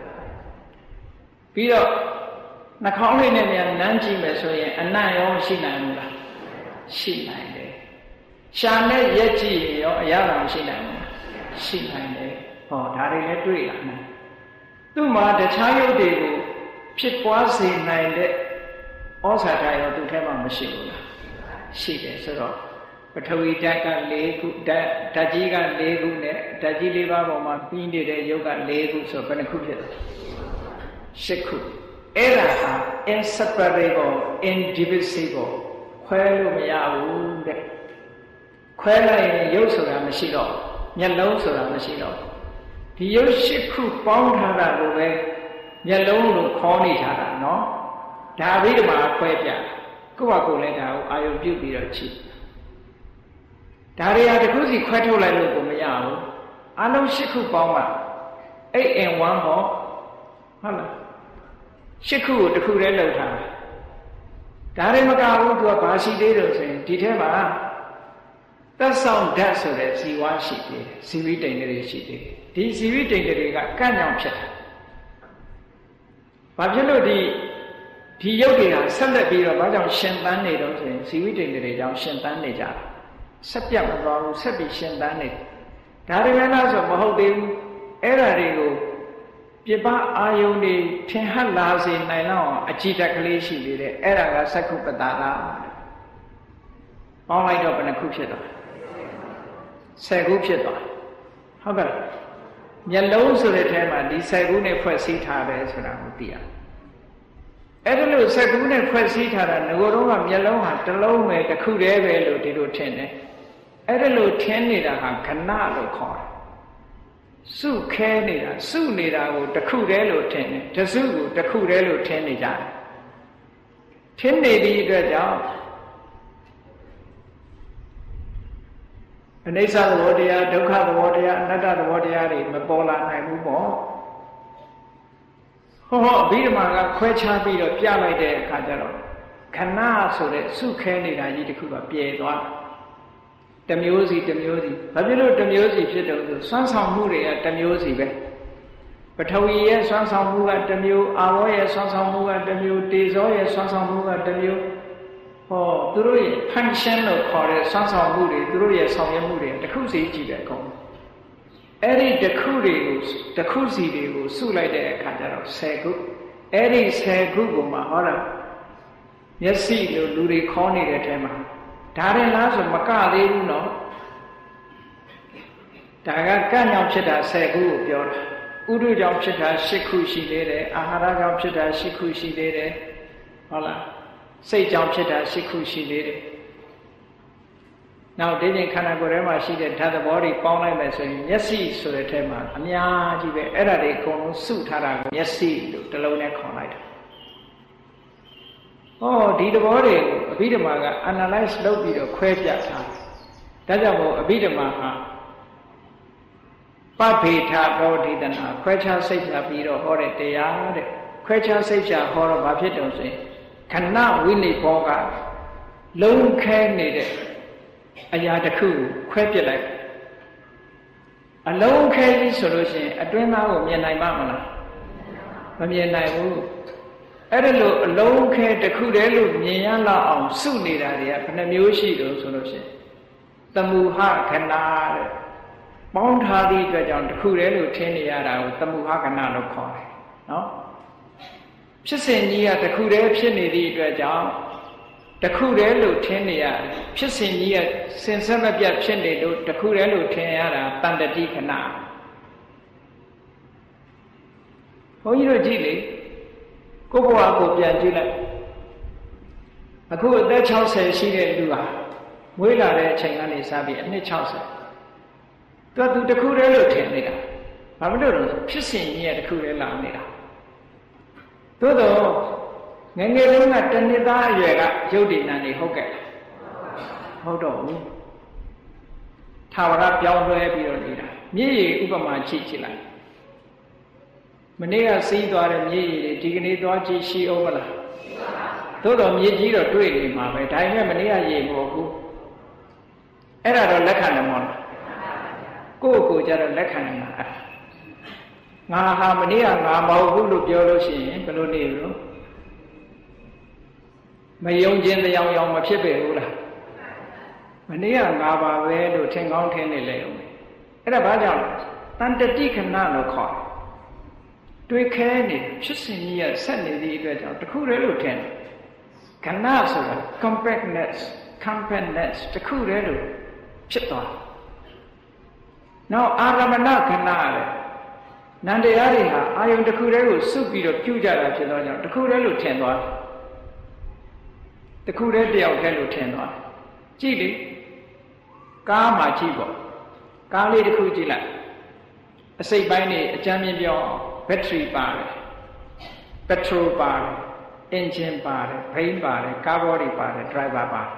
ပြီးတော့နှာခေါင်းလေးနဲ့မြန်နမ်းကြည့်မယ်ဆိုရင်အနံ့ရောရှိနိုင်ဘူးလားရှိနိုင်တယ်ရှာနဲ့ရက်ကြည့်ရင်ရောအရာတော်ရှိနိုင်ဘူးလားရှိနိုင်တယ်ဟောဒါတွေလည်းတွေ့လာနိုင်သူ့မှာတခြားရုပ်တွေကိုဖြစ်ပွားစေနိုင်တဲ့ဩဇာတရောသူ့ထဲမှာမရှိဘူးလားရှိတယ်ဆိုတော့ပထဝီဓာတ်က၄ခုဓာတ်ကြီးက၄ခုနဲ့ဓာတ်ကြီး၄ပါးပေါ်မှာပြီးနေတဲ့ရုပ်က၄ခုဆိုဘယ်နှခုဖြစ်လဲ၈ခုအဲ့ဒါဟာ inseparable indivisible ခွဲလို့မရဘူးတဲ့ခွဲလိုက်ရင်ရုပ်ဆိုတာမရှိတော့မျက်လုံးဆိုတာမရှိတော့ဒီရုပ်၈ခုပေါင်းထားတာကိုပဲမျက်လုံးလို့ခေါ်နေထားတာနော်ဒါအဘိဓမ္မာခွဲပြကိုယ့်ဟာကိုယ်လည်းဒါကိုအာယုပြုပြီးတော့ကြည့်ဒါတွေဟာတစ်ခုစီခွဲထုတ်လိုက်လို့ကိုမရဘူးအလုံး၈ခုပေါင်းမှ8 in 1ပေါ့ဟုတ်လား၈ခုကိုတစ်ခုတည်းလောက်ထားဒါတွေမကဘူးသူကဘာရှိသေးတယ်ဆိုရင်ဒီထဲမှာသက်ဆောင်ဓာတ်ဆိုတဲ့ဇီဝရှိသေးတယ်ဇီဝိတိန်တွေရှိသေးတယ်ဒီဇီဝိတိန်တွေကကန့်ကြောင်ဖြစ်တာဘာဖြစ်လို့ဒီရုပ်တွေဟာဆက်လက်ပြီးတော့ဘာကြောင့်ရှင်သန်နေတော့ဆိုရင်ဇီဝိတိန်တွေကြောင့်ရှင်သန်နေကြတာဆက်ပြတ်မသွားဘူးဆက်ပြီးရှင်သန်နေဒါတွေလည်းလားဆိုမဟုတ်သေးဘူးအဲ့ဓာတွေကိုပြပအာယုန်တွေထင်ဟပ်လာစေနိုင်တော့အကြည်တက်ကလေးရှိသေးတယ်အဲ့ဒါကသက္ခုပ္ပတာလားပေါင်းလိုက်တော့ဘယ်နှခုဖြစ်သွား10ခုဖြစ်သွားဟုတ်ကဲ့မျက်လုံးဆိုတဲ့ထဲမှာဒီ10ခုနဲ့ဖွဲ့စည်းထားတယ်ဆိုတာကိုသိရအဲ့ဒါလို့10ခုနဲ့ဖွဲ့စည်းထားတာငိုတော့ကမျက်လုံးဟာတစ်လုံးပဲတစ်ခုတည်းပဲလို့ဒီလိုထင်တယ်အဲ့ဒါလို့ထင်နေတာဟာခဏလို့ခေါ်တယ်စုခဲနေတာစုနေတာကိုတစ်ခုတည်းလို့ထင်တယ်တစုကိုတစ်ခုတည်းလို့ထင်နေကြတယ်ထင်နေသည့်အတွက်ကြောင့်အနိစ္စသဘောတရားဒုက္ခသဘောတရားအနတ္တသဘောတရားတွေမပေါ်လာနိုင်ဘူးပေါ့ဟောအဘိဓမ္မာကခွဲခြားပြီးတော့ပြလိုက်တဲ့အခါကျတော့ခဏဆိုတဲ့စုခဲနေတာကြီးတစ်ခုကပြဲသွားတစ်မျိုးစီတစ်မျိုးစီဘာဖြစ်လို့တစ်မျိုးစီဖြစ်တော့ဆိုစွမ်းဆောင်မှုတွေကတစ်မျိုးစီပဲပထဝီရဲ့စွမ်းဆောင်မှုကတစ်မျိုးအာဘောရဲ့စွမ်းဆောင်မှုကတစ်မျိုးတေဇောရဲ့စွမ်းဆောင်မှုကတစ်မျိုးဟောသူတို့ရဲ့ function လို့ခေါ်တဲ့စွမ်းဆောင်မှုတွေသူတို့ရဲ့ဆောင်ရွက်မှုတွေတစ်ခုစီကြည့်တယ်အကုန်အဲ့ဒီတစ်ခုတွေကိုတစ်ခုစီတွေကိုစုလိုက်တဲ့အခါကျတော့10ခုအဲ့ဒီ10ခုကိုမှဟောတာမျက်စိလို့လူတွေခေါ်နေတဲ့အထဲမှာဒါရင်လားဆိုမကသေးဘူးနော်ဒါကကန့်ကြောင့်ဖြစ်တာ10ခုကိုပြောတာဥဒုကြောင့်ဖြစ်တာ10ခုရှိသေးတယ်အာဟာရကြောင့်ဖြစ်တာ10ခုရှိသေးတယ်ဟုတ်လားစိတ်ကြောင့်ဖြစ်တာ10ခုရှိသေးတယ်နောက်ဒီပြင်ခန္ဓာကိုယ်ထဲမှာရှိတဲ့ဓာတ်သဘောတွေပေါင်းလိုက်မယ်ဆိုရင်မျက်စိဆိုတဲ့ထဲမှာအများကြီးပဲအဲ့ဒါတွေအကုန်လုံးစုထားတာကိုမျက်စိလို့တစ်လုံးနဲ့ခေါ်လိုက်တာဟောဒီသဘောတွေကိုအဘိဓမ္မာက analyze လုပ်ပြီးတော့ခွဲပြထားတယ်ဒါကြောင့်မို့အဘိဓမ္မာဟာပဗေထသောဒိဋ္ဌနာခွဲခြားစိတ်ဖြာပြီးတော့ဟောတဲ့တရားတဲ့ခွဲခြားစိတ်ဖြာဟောတော့ဘာဖြစ်တုံးဆိုရင်ခဏဝိနိဘောကလုံးခဲနေတဲ့အရာတစ်ခုကိုခွဲပြစ်လိုက်အလုံးခဲကြီးဆိုလို့ရှိရင်အတွင်းသားကိုမြင်နိုင်ပါမလားမမြင်နိုင်ဘူးအဲ့ဒါလို့အလုံးခဲတစ်ခုတည်းလို့မြင်ရလောက်အောင်စုနေတာတွေကဘယ်နှမျိုးရှိတော့ဆိုလို့ရှိရင်သမုဟခဏတဲ့ပေါင်းထားသည့်အတွက်ကြောင့်တစ်ခုတည်းလို့ထင်နေရတာကိုသမုဟခဏလို့ခေါ်တယ်နော်ဖြစ်စဉ်ကြီးကတစ်ခုတည်းဖြစ်နေသည့်အတွက်ကြောင့်တစ်ခုတည်းလို့ထင်နေရတယ်ဖြစ်စဉ်ကြီးကစင်ဆက်မပြတ်ဖြစ်နေလို့တစ်ခုတည်းလို့ထင်ရတာတန်တတိခဏဘုန်းကြီးတို့ကြည့်လေကိုယ့်ဘဝကိုပြန်ကြည့်လိုက်အခုအသက်60ရှိတဲ့လူဟာမွေးလာတဲ့အချိန်ကနေစပြီးအနှစ်60သူတစ်ခုတည်းလို့ထင်နေတာဘာဖြစ်လို့လဲဖြစ်စဉ်ကြီးကတစ်ခုတည်းလာနေတာသို့တော့ငယ်ငယ်တုန်းကတနှစ်သားအရွယ်ကရုပ်တည်နာနေဟုတ်ကဲ့ဟုတ်တော့ဘူးထာဝရပြောင်းလဲပြီးတော့နေတာမြည်ရည်ဥပမာကြည့်လိုက်မနေ့ကစီးသွားတဲ့မြည်ရည်တွေဒီကနေ့သွားကြည့်ရှိအောင်မလားသို့တော့မြည်ကြီးတော့တွေ့နေမှာပဲဒါပေမဲ့မနေ့ကရေမဟုတ်ဘူးအဲ့ဒါတော့လက်ခံတယ်မောလားကိုယ့်ကိုယ်ကြတော့လက်ခံနေတာငါဟာမနေ့ကငါမဟုတ်ဘူးလို့ပြောလို့ရှိရင်ဘယ်လိုနေလို့မယုံခြင်းတရားရောင်မဖြစ်ပေဘူးလားမနေ့ကငါပါပဲလို့ထင်ကောင်းထင်နေလေဦးအဲ့ဒါဘာကြောင့်တန်တတိခဏလို့ခေါ်တယ်တွေးခဲနေဖြစ်စဉ်ကြီးရဆက်နေသည့်အတွက်ကြောင့်တခုတည်းလို့ထင်တယ်ခဏဆိုတာ compactness တခုတည်းလို့ဖြစ်သွားနောက်အာရမဏခဏလည်းနန္တရားတွေဟာအာယုန်တစ်ခုတည်းကိုစုပြီးတော့ပြုကြတာဖြစ်တော့ကြောင့်တစ်ခုတည်းလို့ထင်သွားတယ်တစ်ခုတည်းတယောက်တည်းလို့ထင်သွားတယ်ကြည့်လေကားမှာကြည့်ပေါ့ကားလေးတစ်ခုကြည့်လိုက်အစိတ်ပိုင်းနေအကြမ်းမြင်ပြောဘက်ထရီပါတယ်ပက်ထရိုပါတယ်အင်ဂျင်ပါတယ်ဘိန်းပါတယ်ကားဘော်ဒီပါတယ်ဒရိုက်ဘာပါတယ်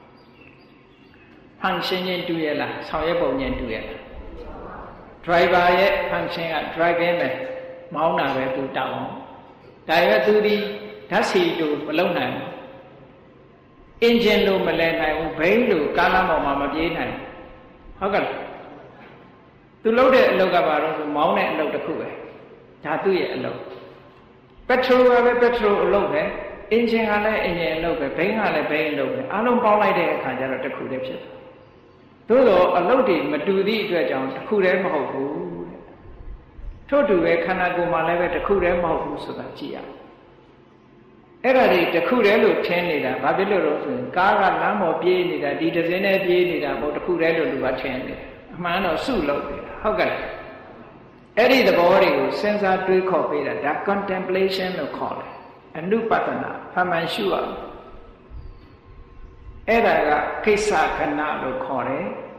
ဖန်ရှင်ချင်းတူရဲ့လားဆောင်ရွက်ပုံချင်းတူရဲ့လားdriver ရဲ့ function က driving ပဲမောင်းတာပဲသူတောင်းအောင်ဒါပေမဲ့သူဒီဓာတ်စီတို့မလုံနိုင်ဘူး engine လို့မလဲနိုင်ဘူးဘိန်းလို့ကားလမ်းပေါ်မှာမပြေးနိုင်ဟုတ်ကဲ့သူလုပ်တဲ့အလုပ်ကဘာလို့ဆိုမောင်းတဲ့အလုပ်တစ်ခုပဲဒါသူ့ရဲ့အလုပ် petrol ကလည်း petrol အလုပ်ပဲ engine ကလည်း engine အလုပ်ပဲဘိန်းကလည်းဘိန်းအလုပ်ပဲအားလုံးပေါင်းလိုက်တဲ့အခါကျတော့တစ်ခုတည်းဖြစ်သို့တော့အလုပ်တွေမတူသည့်အတွက်ကြောင့်တစ်ခုတည်းမဟုတ်ဘူးတဲ့ထို့တူပဲခန္ဓာကိုယ်မှာလည်းပဲတစ်ခုတည်းမဟုတ်ဘူးဆိုတာကြည့်ရအဲ့ဒါတွေတစ်ခုတည်းလို့ထင်နေတာဘာဖြစ်လို့လဲဆိုရင်ကားကလမ်းပေါ်ပြေးနေတာဒီတစ်စင်းနဲ့ပြေးနေတာမဟုတ်တစ်ခုတည်းလို့လူကထင်နေတယ်အမှန်တော့စုလုပ်နေတာဟုတ်ကဲ့အဲ့ဒီသဘောတွေကိုစဉ်းစားတွေးခေါ်ပေးတာဒါ contemplation လို့ခေါ်တယ်အနုပဒနာဖမှန်ရှုရအဲ့ဒါကကိစ္စခဏလို့ခေါ်တယ်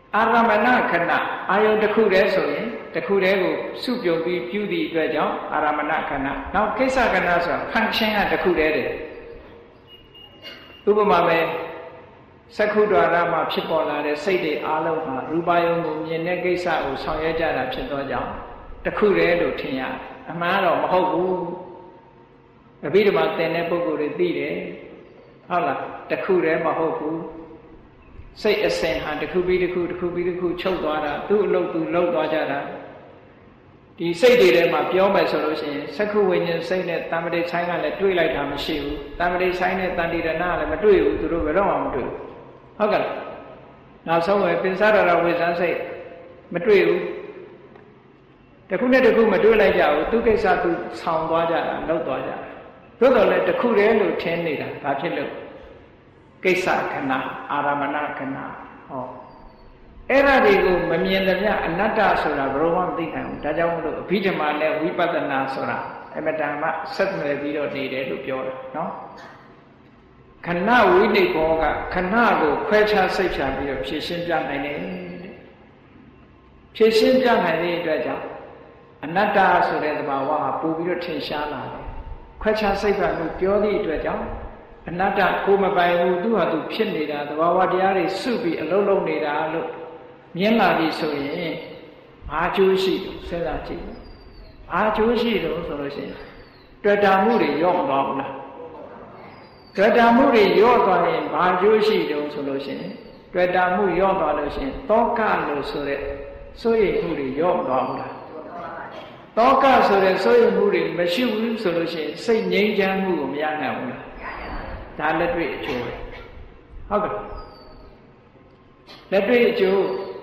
အာရမဏခဏအာယုန်တစ်ခုတည်းဆိုရင်တစ်ခုတည်းကိုစုပြုံပြီးပြုသည့်အတွက်ကြောင့်အာရမဏခဏနောက်ကိစ္စခဏဆိုတာ function ကတစ်ခုတည်းတယ်ဥပမာပဲစက္ခုဒ္ဒရာမှာဖြစ်ပေါ်လာတဲ့စိတ်တွေအားလုံးဟာရူပယုံကိုမြင်တဲ့ကိစ္စကိုဆောင်ရွက်ကြတာဖြစ်သောကြောင့်တစ်ခုတည်းလို့ထင်ရတယ်အမှန်တော့မဟုတ်ဘူးအဘိဓမ္မာသင်တဲ့ပုဂ္ဂိုလ်တွေသိတယ်ဟုတ်လားတစ်ခုတည်းမဟုတ်ဘူးစိတ်အစဉ်ဟာတစ်ခုပြီးတစ်ခုတစ်ခုပြီးတစ်ခုချုပ်သွားတာသူ့အလုပ်သူလုပ်သွားကြတာဒီစိတ်တွေထဲမှာပြောမယ်ဆိုလို့ရှိရင်စက္ခုဝိညာဉ်စိတ်နဲ့တမ္ပတိဆိုင်ကလည်းတွေ့လိုက်တာမရှိဘူးတမ္ပတိဆိုင်နဲ့တန်တိရဏလည်းမတွေ့ဘူးသူတို့ဘယ်တော့မှမတွေ့ဘူးဟုတ်ကဲ့နောက်ဆုံးပဲပိစ္ဆရဝိဇ္ဇာစိတ်မတွေ့ဘူးတစ်ခုနဲ့တစ်ခုမတွေ့လိုက်ကြဘူးသူကိစ္စသူဆောင်သွားကြတာလုပ်သွားကြတာသို့တော်လည်းတစ်ခုတည်းလို့ထင်နေတာဒါဖြစ်လို့ကိစ္စခဏအာရမဏခဏဟောအဲ့ဒါတွေကိုမမြင်တဲ့မြအနတ္တဆိုတာဘယ်လိုမှမသိနိုင်ဘူးဒါကြောင့်မို့လို့အဘိဓမ္မာနဲ့ဝိပဿနာဆိုတာအမတန်မှဆက်နွယ်ပြီးတော့နေတယ်လို့ပြောတာနော်ခဏဝိနိဘောကခဏကိုခွဲခြားစိတ်ဖြာပြီးတော့ဖြည့်ရှင်းပြနိုင်တယ်ဖြည့်ရှင်းပြနိုင်တဲ့အတွက်ကြောင့်အနတ္တဆိုတဲ့သဘာဝဟာပို့ပြီးတော့ထင်ရှားလာတယ်ခွဲခြားစိတ်ဖြာမှုပြောသည့်အတွက်ကြောင့်အနတ္တကိုမပိုင်ဘူးသူဟာသူဖြစ်နေတာသဘာဝတရားတွေစုပြီးအလုံးလုံးနေတာလို့မြင်လာပြီဆိုရင်ဘာကျိုးရှိတယ်စဉ်းစားကြည့်ဘာကျိုးရှိတယ်ဆိုလို့ရှိရင်တွေ့တာမှုတွေရော့မသွားဘူးလားတွေ့တာမှုတွေရော့သွားရင်ဘာကျိုးရှိတယ်ဆိုလို့ရှိရင်တွေ့တာမှုရော့သွားလို့ရှိရင်တောကလို့ဆိုတဲ့စိုးရိမ်မှုတွေရော့မသွားဘူးလားတောကဆိုတဲ့စိုးရိမ်မှုတွေမရှိဘူးဆိုလို့ရှိရင်စိတ်ငြိမ်းချမ်းမှုကိုမရနိုင်ဘူးလားဒါလက်တွေ့အကျိုးပဲဟုတ်ကဲ့လက်တွေ့အကျိုး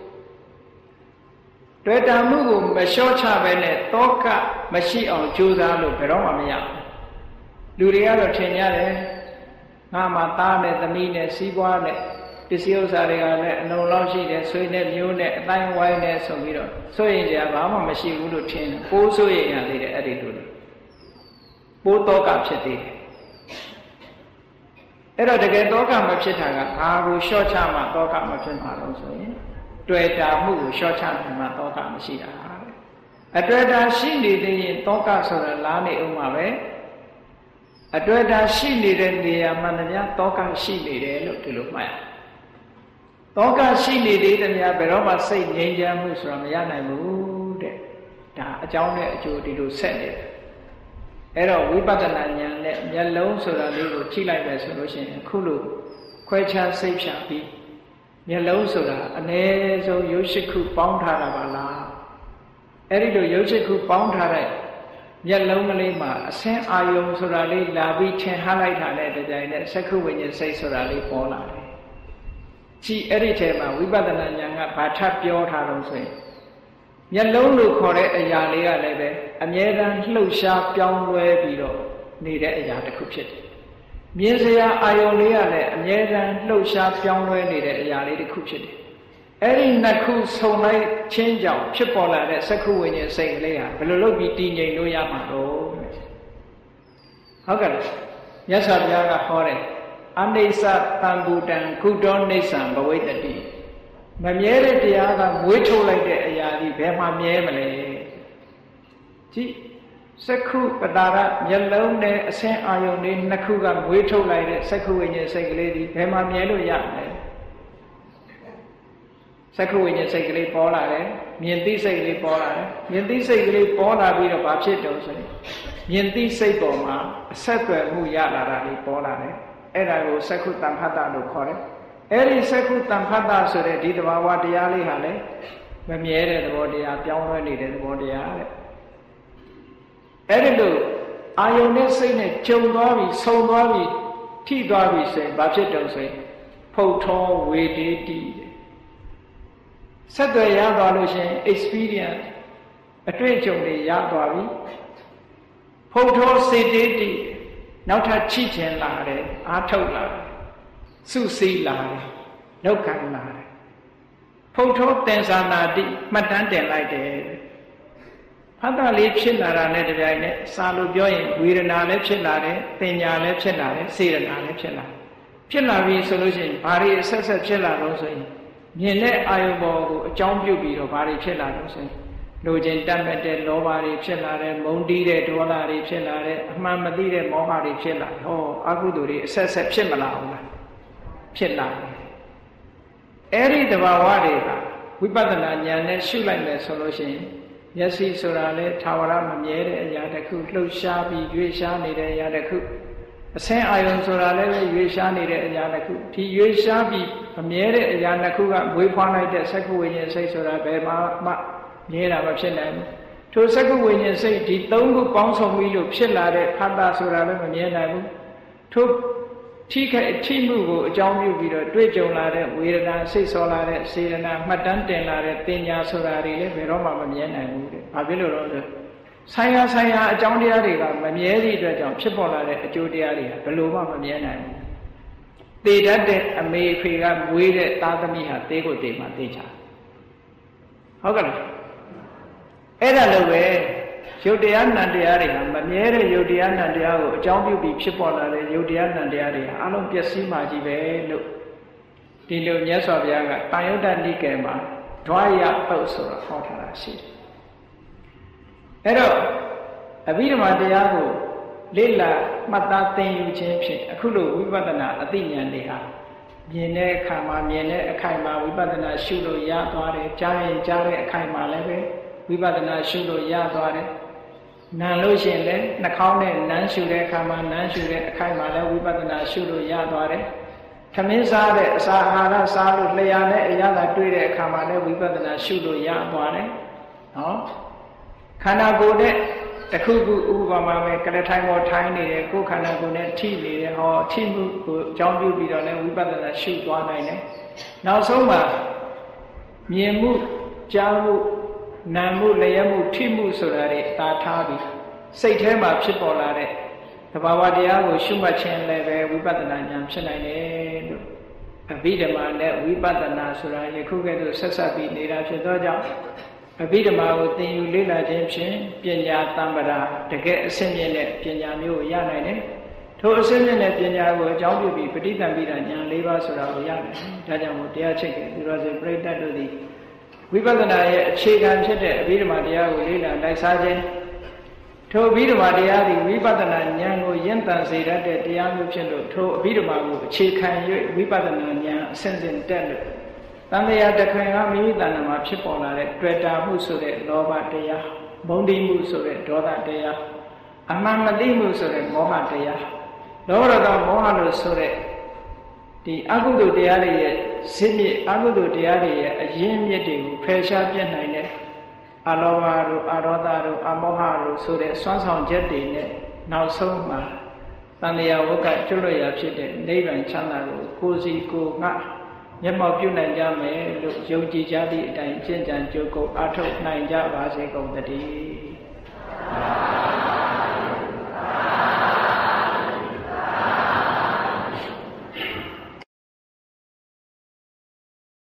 တွေ့တာမှုကိုမလျှော့ချပဲနဲ့တောကမရှိအောင်ကြိုးစားလို့ဘယ်တော့မှမရဘူးလူတွေကတော့ထင်ကြတယ်ငါမှသားနဲ့သမီးနဲ့စီးပွားနဲ့ပစ္စည်းဥစ္စာတွေကလည်းအလုံးလောက်ရှိတယ်ဆွေနဲ့မျိုးနဲ့အတိုင်းဝိုင်းနဲ့ဆိုပြီးတော့စိုးရင်ကြဘာမှမရှိဘူးလို့ထင်တယ်ပိုးစိုးရင်ရသေးတယ်အဲ့ဒီလိုပိုးတောကဖြစ်သေးတယ်အဲ့တော့တကယ်တောကမဖြစ်တာကဘာကိုလျှော့ချမှတောကမဖြစ်မှာလို့ဆိုရင်တွေ့တာမှုကိုလျှော့ချနိုင်မှတောကမရှိတာအတွေ့တာရှိနေသေးရင်တောကဆိုတာလားနေအောင်ပါပဲအတွေ့တာရှိနေတဲ့နေရာမှန်တရားတောကရှိနေတယ်လို့ဒီလိုမှတ်ရတောကရှိနေသေးတယ်များဘယ်တော့မှစိတ်ငြိမ်းချမ်းမှုဆိုတာမရနိုင်ဘူးတဲ့ဒါအကြောင်းနဲ့အကျိုးဒီလိုဆက်နေတယ်အဲ့တော့ဝိပဿနာဉာဏ်နဲ့မျက်လုံးဆိုတာလေးကိုကြည့်လိုက်မယ်ဆိုလို့ရှိရင်အခုလိုခွဲခြားစိတ်ဖြာပြီးမျက်လုံးဆိုတာအ ਨੇ ဆုံးရုပ်ရှိခုပေါင်းထားတာပါလားအဲ့ဒီလိုရုပ်ရှိခုပေါင်းထားတဲ့မျက်လုံးကလေးမှာအစင်းအာယုံဆိုတာလေးလာပြီးထင်ဟလိုက်တာနဲ့တကြိုင်နဲ့စက္ခုဝိညာဉ်စိတ်ဆိုတာလေးပေါ်လာတယ်ကြည့်အဲ့ဒီထဲမှာဝိပဿနာဉာဏ်ကဘာထပ်ပြောထားတော့ဆိုရင်မျက်လုံးလို့ခေါ်တဲ့အရာလေးကလည်းပဲအမြဲတမ်းလှုပ်ရှားပြောင်းလဲပြီးတော့နေတဲ့အရာတစ်ခုဖြစ်တယ်။မြင်စရာအာယုံလေးကလည်းအမြဲတမ်းလှုပ်ရှားပြောင်းလဲနေတဲ့အရာလေးတစ်ခုဖြစ်တယ်။အဲ့ဒီနှစ်ခုဆုံလိုက်ချင်းကြောင့်ဖြစ်ပေါ်လာတဲ့စက္ခုဝိညာဉ်စိတ်ကလေးဟာဘယ်လိုလုပ်ပြီးတည်ငြိမ်လို့ရမှာတော့။ဟုတ်ကဲ့။မြတ်စွာဘုရားကဟောတယ်အနိစ္စတံဘူတံကုတောနိစ္စံဘဝိတ္တိမမြဲတဲ့တရားကမွေးထုတ်လိုက်တဲ့အရာဒီဘယ်မှာမြဲမလဲကြည့်စက္ခုပတာရမျက်လုံးနဲ့အဆင်းအာယုန်လေးနှစ်ခုကမွေးထုတ်လိုက်တဲ့စက္ခုဝိညာဉ်စိတ်ကလေးဒီဘယ်မှာမြဲလို့ရမလဲစက္ခုဝိညာဉ်စိတ်ကလေးပေါ်လာတယ်မြင်သိစိတ်ကလေးပေါ်လာတယ်မြင်သိစိတ်ကလေးပေါ်လာပြီးတော့ဘာဖြစ်တော့ဆိုရင်မြင်သိစိတ်ပေါ်မှာအဆက်အသွယ်မှုရလာတာလေးပေါ်လာတယ်အဲ့ဒါကိုစက္ခုတံဖတ်တာလို့ခေါ်တယ်အဲ့ဒီစက္ခုတံဖတ်တာဆိုတဲ့ဒီသဘာဝတရားလေးဟာလေမမြဲတဲ့သဘောတရားပြောင်းလဲနေတဲ့သဘောတရားတဲ့အဲ့ဒီလိုအာယုန်နဲ့စိတ်နဲ့ကြုံသွားပြီဆုံသွားပြီထိသွားပြီဆိုရင်ဘာဖြစ်တုံးဆိုရင်ဖုတ်ထောဝေဒေတိဆက်သွယ်ရသွားလို့ရှိရင် experience အတွေ့အကြုံတွေရသွားပြီဖုတ်ထောစေတေတိနောက်ထပ်ချိချင်လာတယ်အားထုတ်လာတယ်စုစည်းလာတယ်လောက်ခံလာတယ်ဖုတ်ထောသင်္ဇာနာတိမှတ်တမ်းတင်လိုက်တယ်ဖတ်တာလေးဖြစ်လာတာနဲ့တပြိုင်နက်စာလို့ပြောရင်ဝေဒနာလည်းဖြစ်လာတယ်ပညာလည်းဖြစ်လာတယ်စေတနာလည်းဖြစ်လာပြီဆိုလို့ရှိရင်ဘာတွေဆက်ဆက်ဖြစ်လာတော့ဆိုရင်မြင်တဲ့အာယုံပေါ်ကိုအကြောင်းပြုပြီးတော့ဘာတွေဖြစ်လာလို့ဆိုရင်လိုချင်တတ်မဲ့တဲ့လောဘတွေဖြစ်လာတယ်မုန်းတီးတဲ့ဒေါသတွေဖြစ်လာတယ်အမှန်မသိတဲ့မောဟတွေဖြစ်လာဟောအကုသိုလ်တွေအဆက်ဆက်ဖြစ်မလာဘူးလားဖြစ်လာတယ်အဲ့ဒီသဘာဝတွေကဝိပဿနာဉာဏ်နဲ့ရှုလိုက်မယ်ဆိုလို့ရှိရင်မျက်စိဆိုတာလဲသာဝရမမြဲတဲ့အရာတစ်ခုလှုပ်ရှားပြီးရွေ့ရှားနေတဲ့အရာတစ်ခုအဆင်းအာယုံဆိုတာလည်းပဲရွေ့ရှားနေတဲ့အရာတစ်ခုဒီရွေ့ရှားပြီးမမြဲတဲ့အရာတစ်ခုကမွေးဖွားလိုက်တဲ့စက္ခုဝိညာဉ်စိတ်ဆိုတာဘယ်မှမြဲတာမဖြစ်နိုင်ဘူးထိုစက္ခုဝိညာဉ်စိတ်ဒီသုံးခုပေါင်းစုံပြီးလို့ဖြစ်လာတဲ့ဖတ်တာဆိုတာလည်းမမြဲနိုင်ဘူးထိုထိမှုကိုအကြောင်းပြုပြီးတော့တွေ့ကြုံလာတဲ့ဝေဒနာစိတ်ဆော်လာတဲ့စေတနာမှတ်တမ်းတင်လာတဲ့ပညာဆိုတာတွေလည်းဘယ်တော့မှမမြဲနိုင်ဘူးတဲ့။ဘာဖြစ်လို့လဲဆိုဆိုင်ရာအကြောင်းတရားတွေကမမြဲသည့်အတွက်ကြောင့်ဖြစ်ပေါ်လာတဲ့အကျိုးတရားတွေကဘယ်လိုမှမမြဲနိုင်ဘူး။သေတတ်တဲ့အမေဖေကမွေးတဲ့သားသမီးဟာသေကိုသေမှသေချာ။ဟုတ်ကဲ့လား။အဲ့ဒါလိုပဲယုတ်တရားနံတရားတွေဟာမမြဲတဲ့ယုတ်တရားနံတရားကိုအကြောင်းပြုပြီးဖြစ်ပေါ်လာတဲ့ယုတ်တရားနံတရားတွေဟာအလုံးပျက်စီးမှကြီးပဲလို့ဒီလိုမြတ်စွာဘုရားကတာယုတ္တနိကေမှာဓွာယပုတ်ဆိုတာဟောထားတာရှိတယ်။အဲ့တော့အဘိဓမ္မာတရားကိုလေ့လာမှတ်သားသင်ယူခြင်းဖြင့်အခုလိုဝိပဿနာအသိဉာဏ်တွေဟာမြင်တဲ့အခါမှာမြင်တဲ့အခိုက်မှာဝိပဿနာရှုလို့ရသွားတယ်။ကြားရင်ကြားတဲ့အခိုက်မှာလည်းပဲဝိပဿနာရှုလို့ရသွားတယ်။နာလို့ရှိရင်လည်းနှာခေါင်းနဲ့နမ်းရှုတဲ့အခါမှာနမ်းရှုတဲ့အခိုက်မှာလည်းဝိပဿနာရှုလို့ရသွားတယ်။ထမင်းစားတဲ့အစာအာဟာရစားလို့လျှာနဲ့အရသာတွေ့တဲ့အခါမှာလည်းဝိပဿနာရှုလို့ရသွားတယ်။နော်။ခန္ဓာကိုယ်နဲ့တစ်ခုခုဥပမာပဲကလထိုင်ပေါ်ထိုင်နေတယ်ကိုယ်ခန္ဓာကိုယ်နဲ့ထိနေတယ်ဟောထိမှုကိုအကြောင်းပြုပြီးတော့လည်းဝိပဿနာရှုသွားနိုင်တယ်။နောက်ဆုံးမှာမြင်မှုကြားမှုနာမှုလျက်မှုထိမှုဆိုတာတွေသာထားပြီးစိတ်ထဲမှာဖြစ်ပေါ်လာတဲ့သဘာဝတရားကိုရှုမှတ်ခြင်းလည်းပဲဝိပဿနာဉာဏ်ဖြစ်နိုင်တယ်လို့အဘိဓမ္မာနဲ့ဝိပဿနာဆိုတာယခုကဲ့သို့ဆက်ဆက်ပြီးနေတာဖြစ်သောကြောင့်အဘိဓမ္မာကိုသင်ယူလေ့လာခြင်းဖြင့်ပညာတမ္ပရာတကယ်အစစ်မြင့်တဲ့ပညာမျိုးကိုရနိုင်တယ်ထိုအစစ်မြင့်တဲ့ပညာကိုအကြောင်းပြုပြီးပဋိသင်္ပိဒဉာဏ်၄ပါးဆိုတာကိုရနိုင်တယ်ဒါကြောင့်မို့တရားချိတ်တယ်သူတော်စင်ပြိဋ္ဌတ်တို့သည်ဝိပဿနာရဲ့အခြေခံဖြစ်တဲ့အဘိဓမ္မာတရားကိုလေ့လာလိုက်စားခြင်းထိုအဘိဓမ္မာတရားသည်ဝိပဿနာဉာဏ်ကိုရင့်တန်စေတတ်တဲ့တရားမျိုးဖြစ်လို့ထိုအဘိဓမ္မာကိုအခြေခံ၍ဝိပဿနာဉာဏ်အစဉ်စဉ်တက်လို့တန်တရားတစ်ခွင်ကမိမိတဏ္ဍာမှာဖြစ်ပေါ်လာတဲ့တွေ့တာမှုဆိုတဲ့လောဘတရားမုန်းတိမှုဆိုတဲ့ဒေါသတရားအမှန်မသိမှုဆိုတဲ့မောဟတရားလောဘဒေါသမောဟလို့ဆိုတဲ့ဒီအကုသိုလ်တရားတွေရဲ့ဇစ်မြစ်အကုသိုလ်တရားတွေရဲ့အရင်းမြစ်တွေကိုဖယ်ရှားပြတ်နိုင်တဲ့အလောဘတို့အရောဓတို့အမောဟတို့ဆိုတဲ့စွမ်းဆောင်ချက်တွေနဲ့နောက်ဆုံးမှာသံဃာဝကကျွလွတ်ရာဖြစ်တဲ့နိဗ္ဗာန်ချမ်းသာကိုကိုယ်စီကိုယ်ငါမျက်မှောက်ပြုနိုင်ကြမယ်လို့ယုံကြည်ကြသည့်အတိုင်းကျင့်ကြံကြိုးကိုအားထုတ်နိုင်ကြပါစေကုန်သတည်း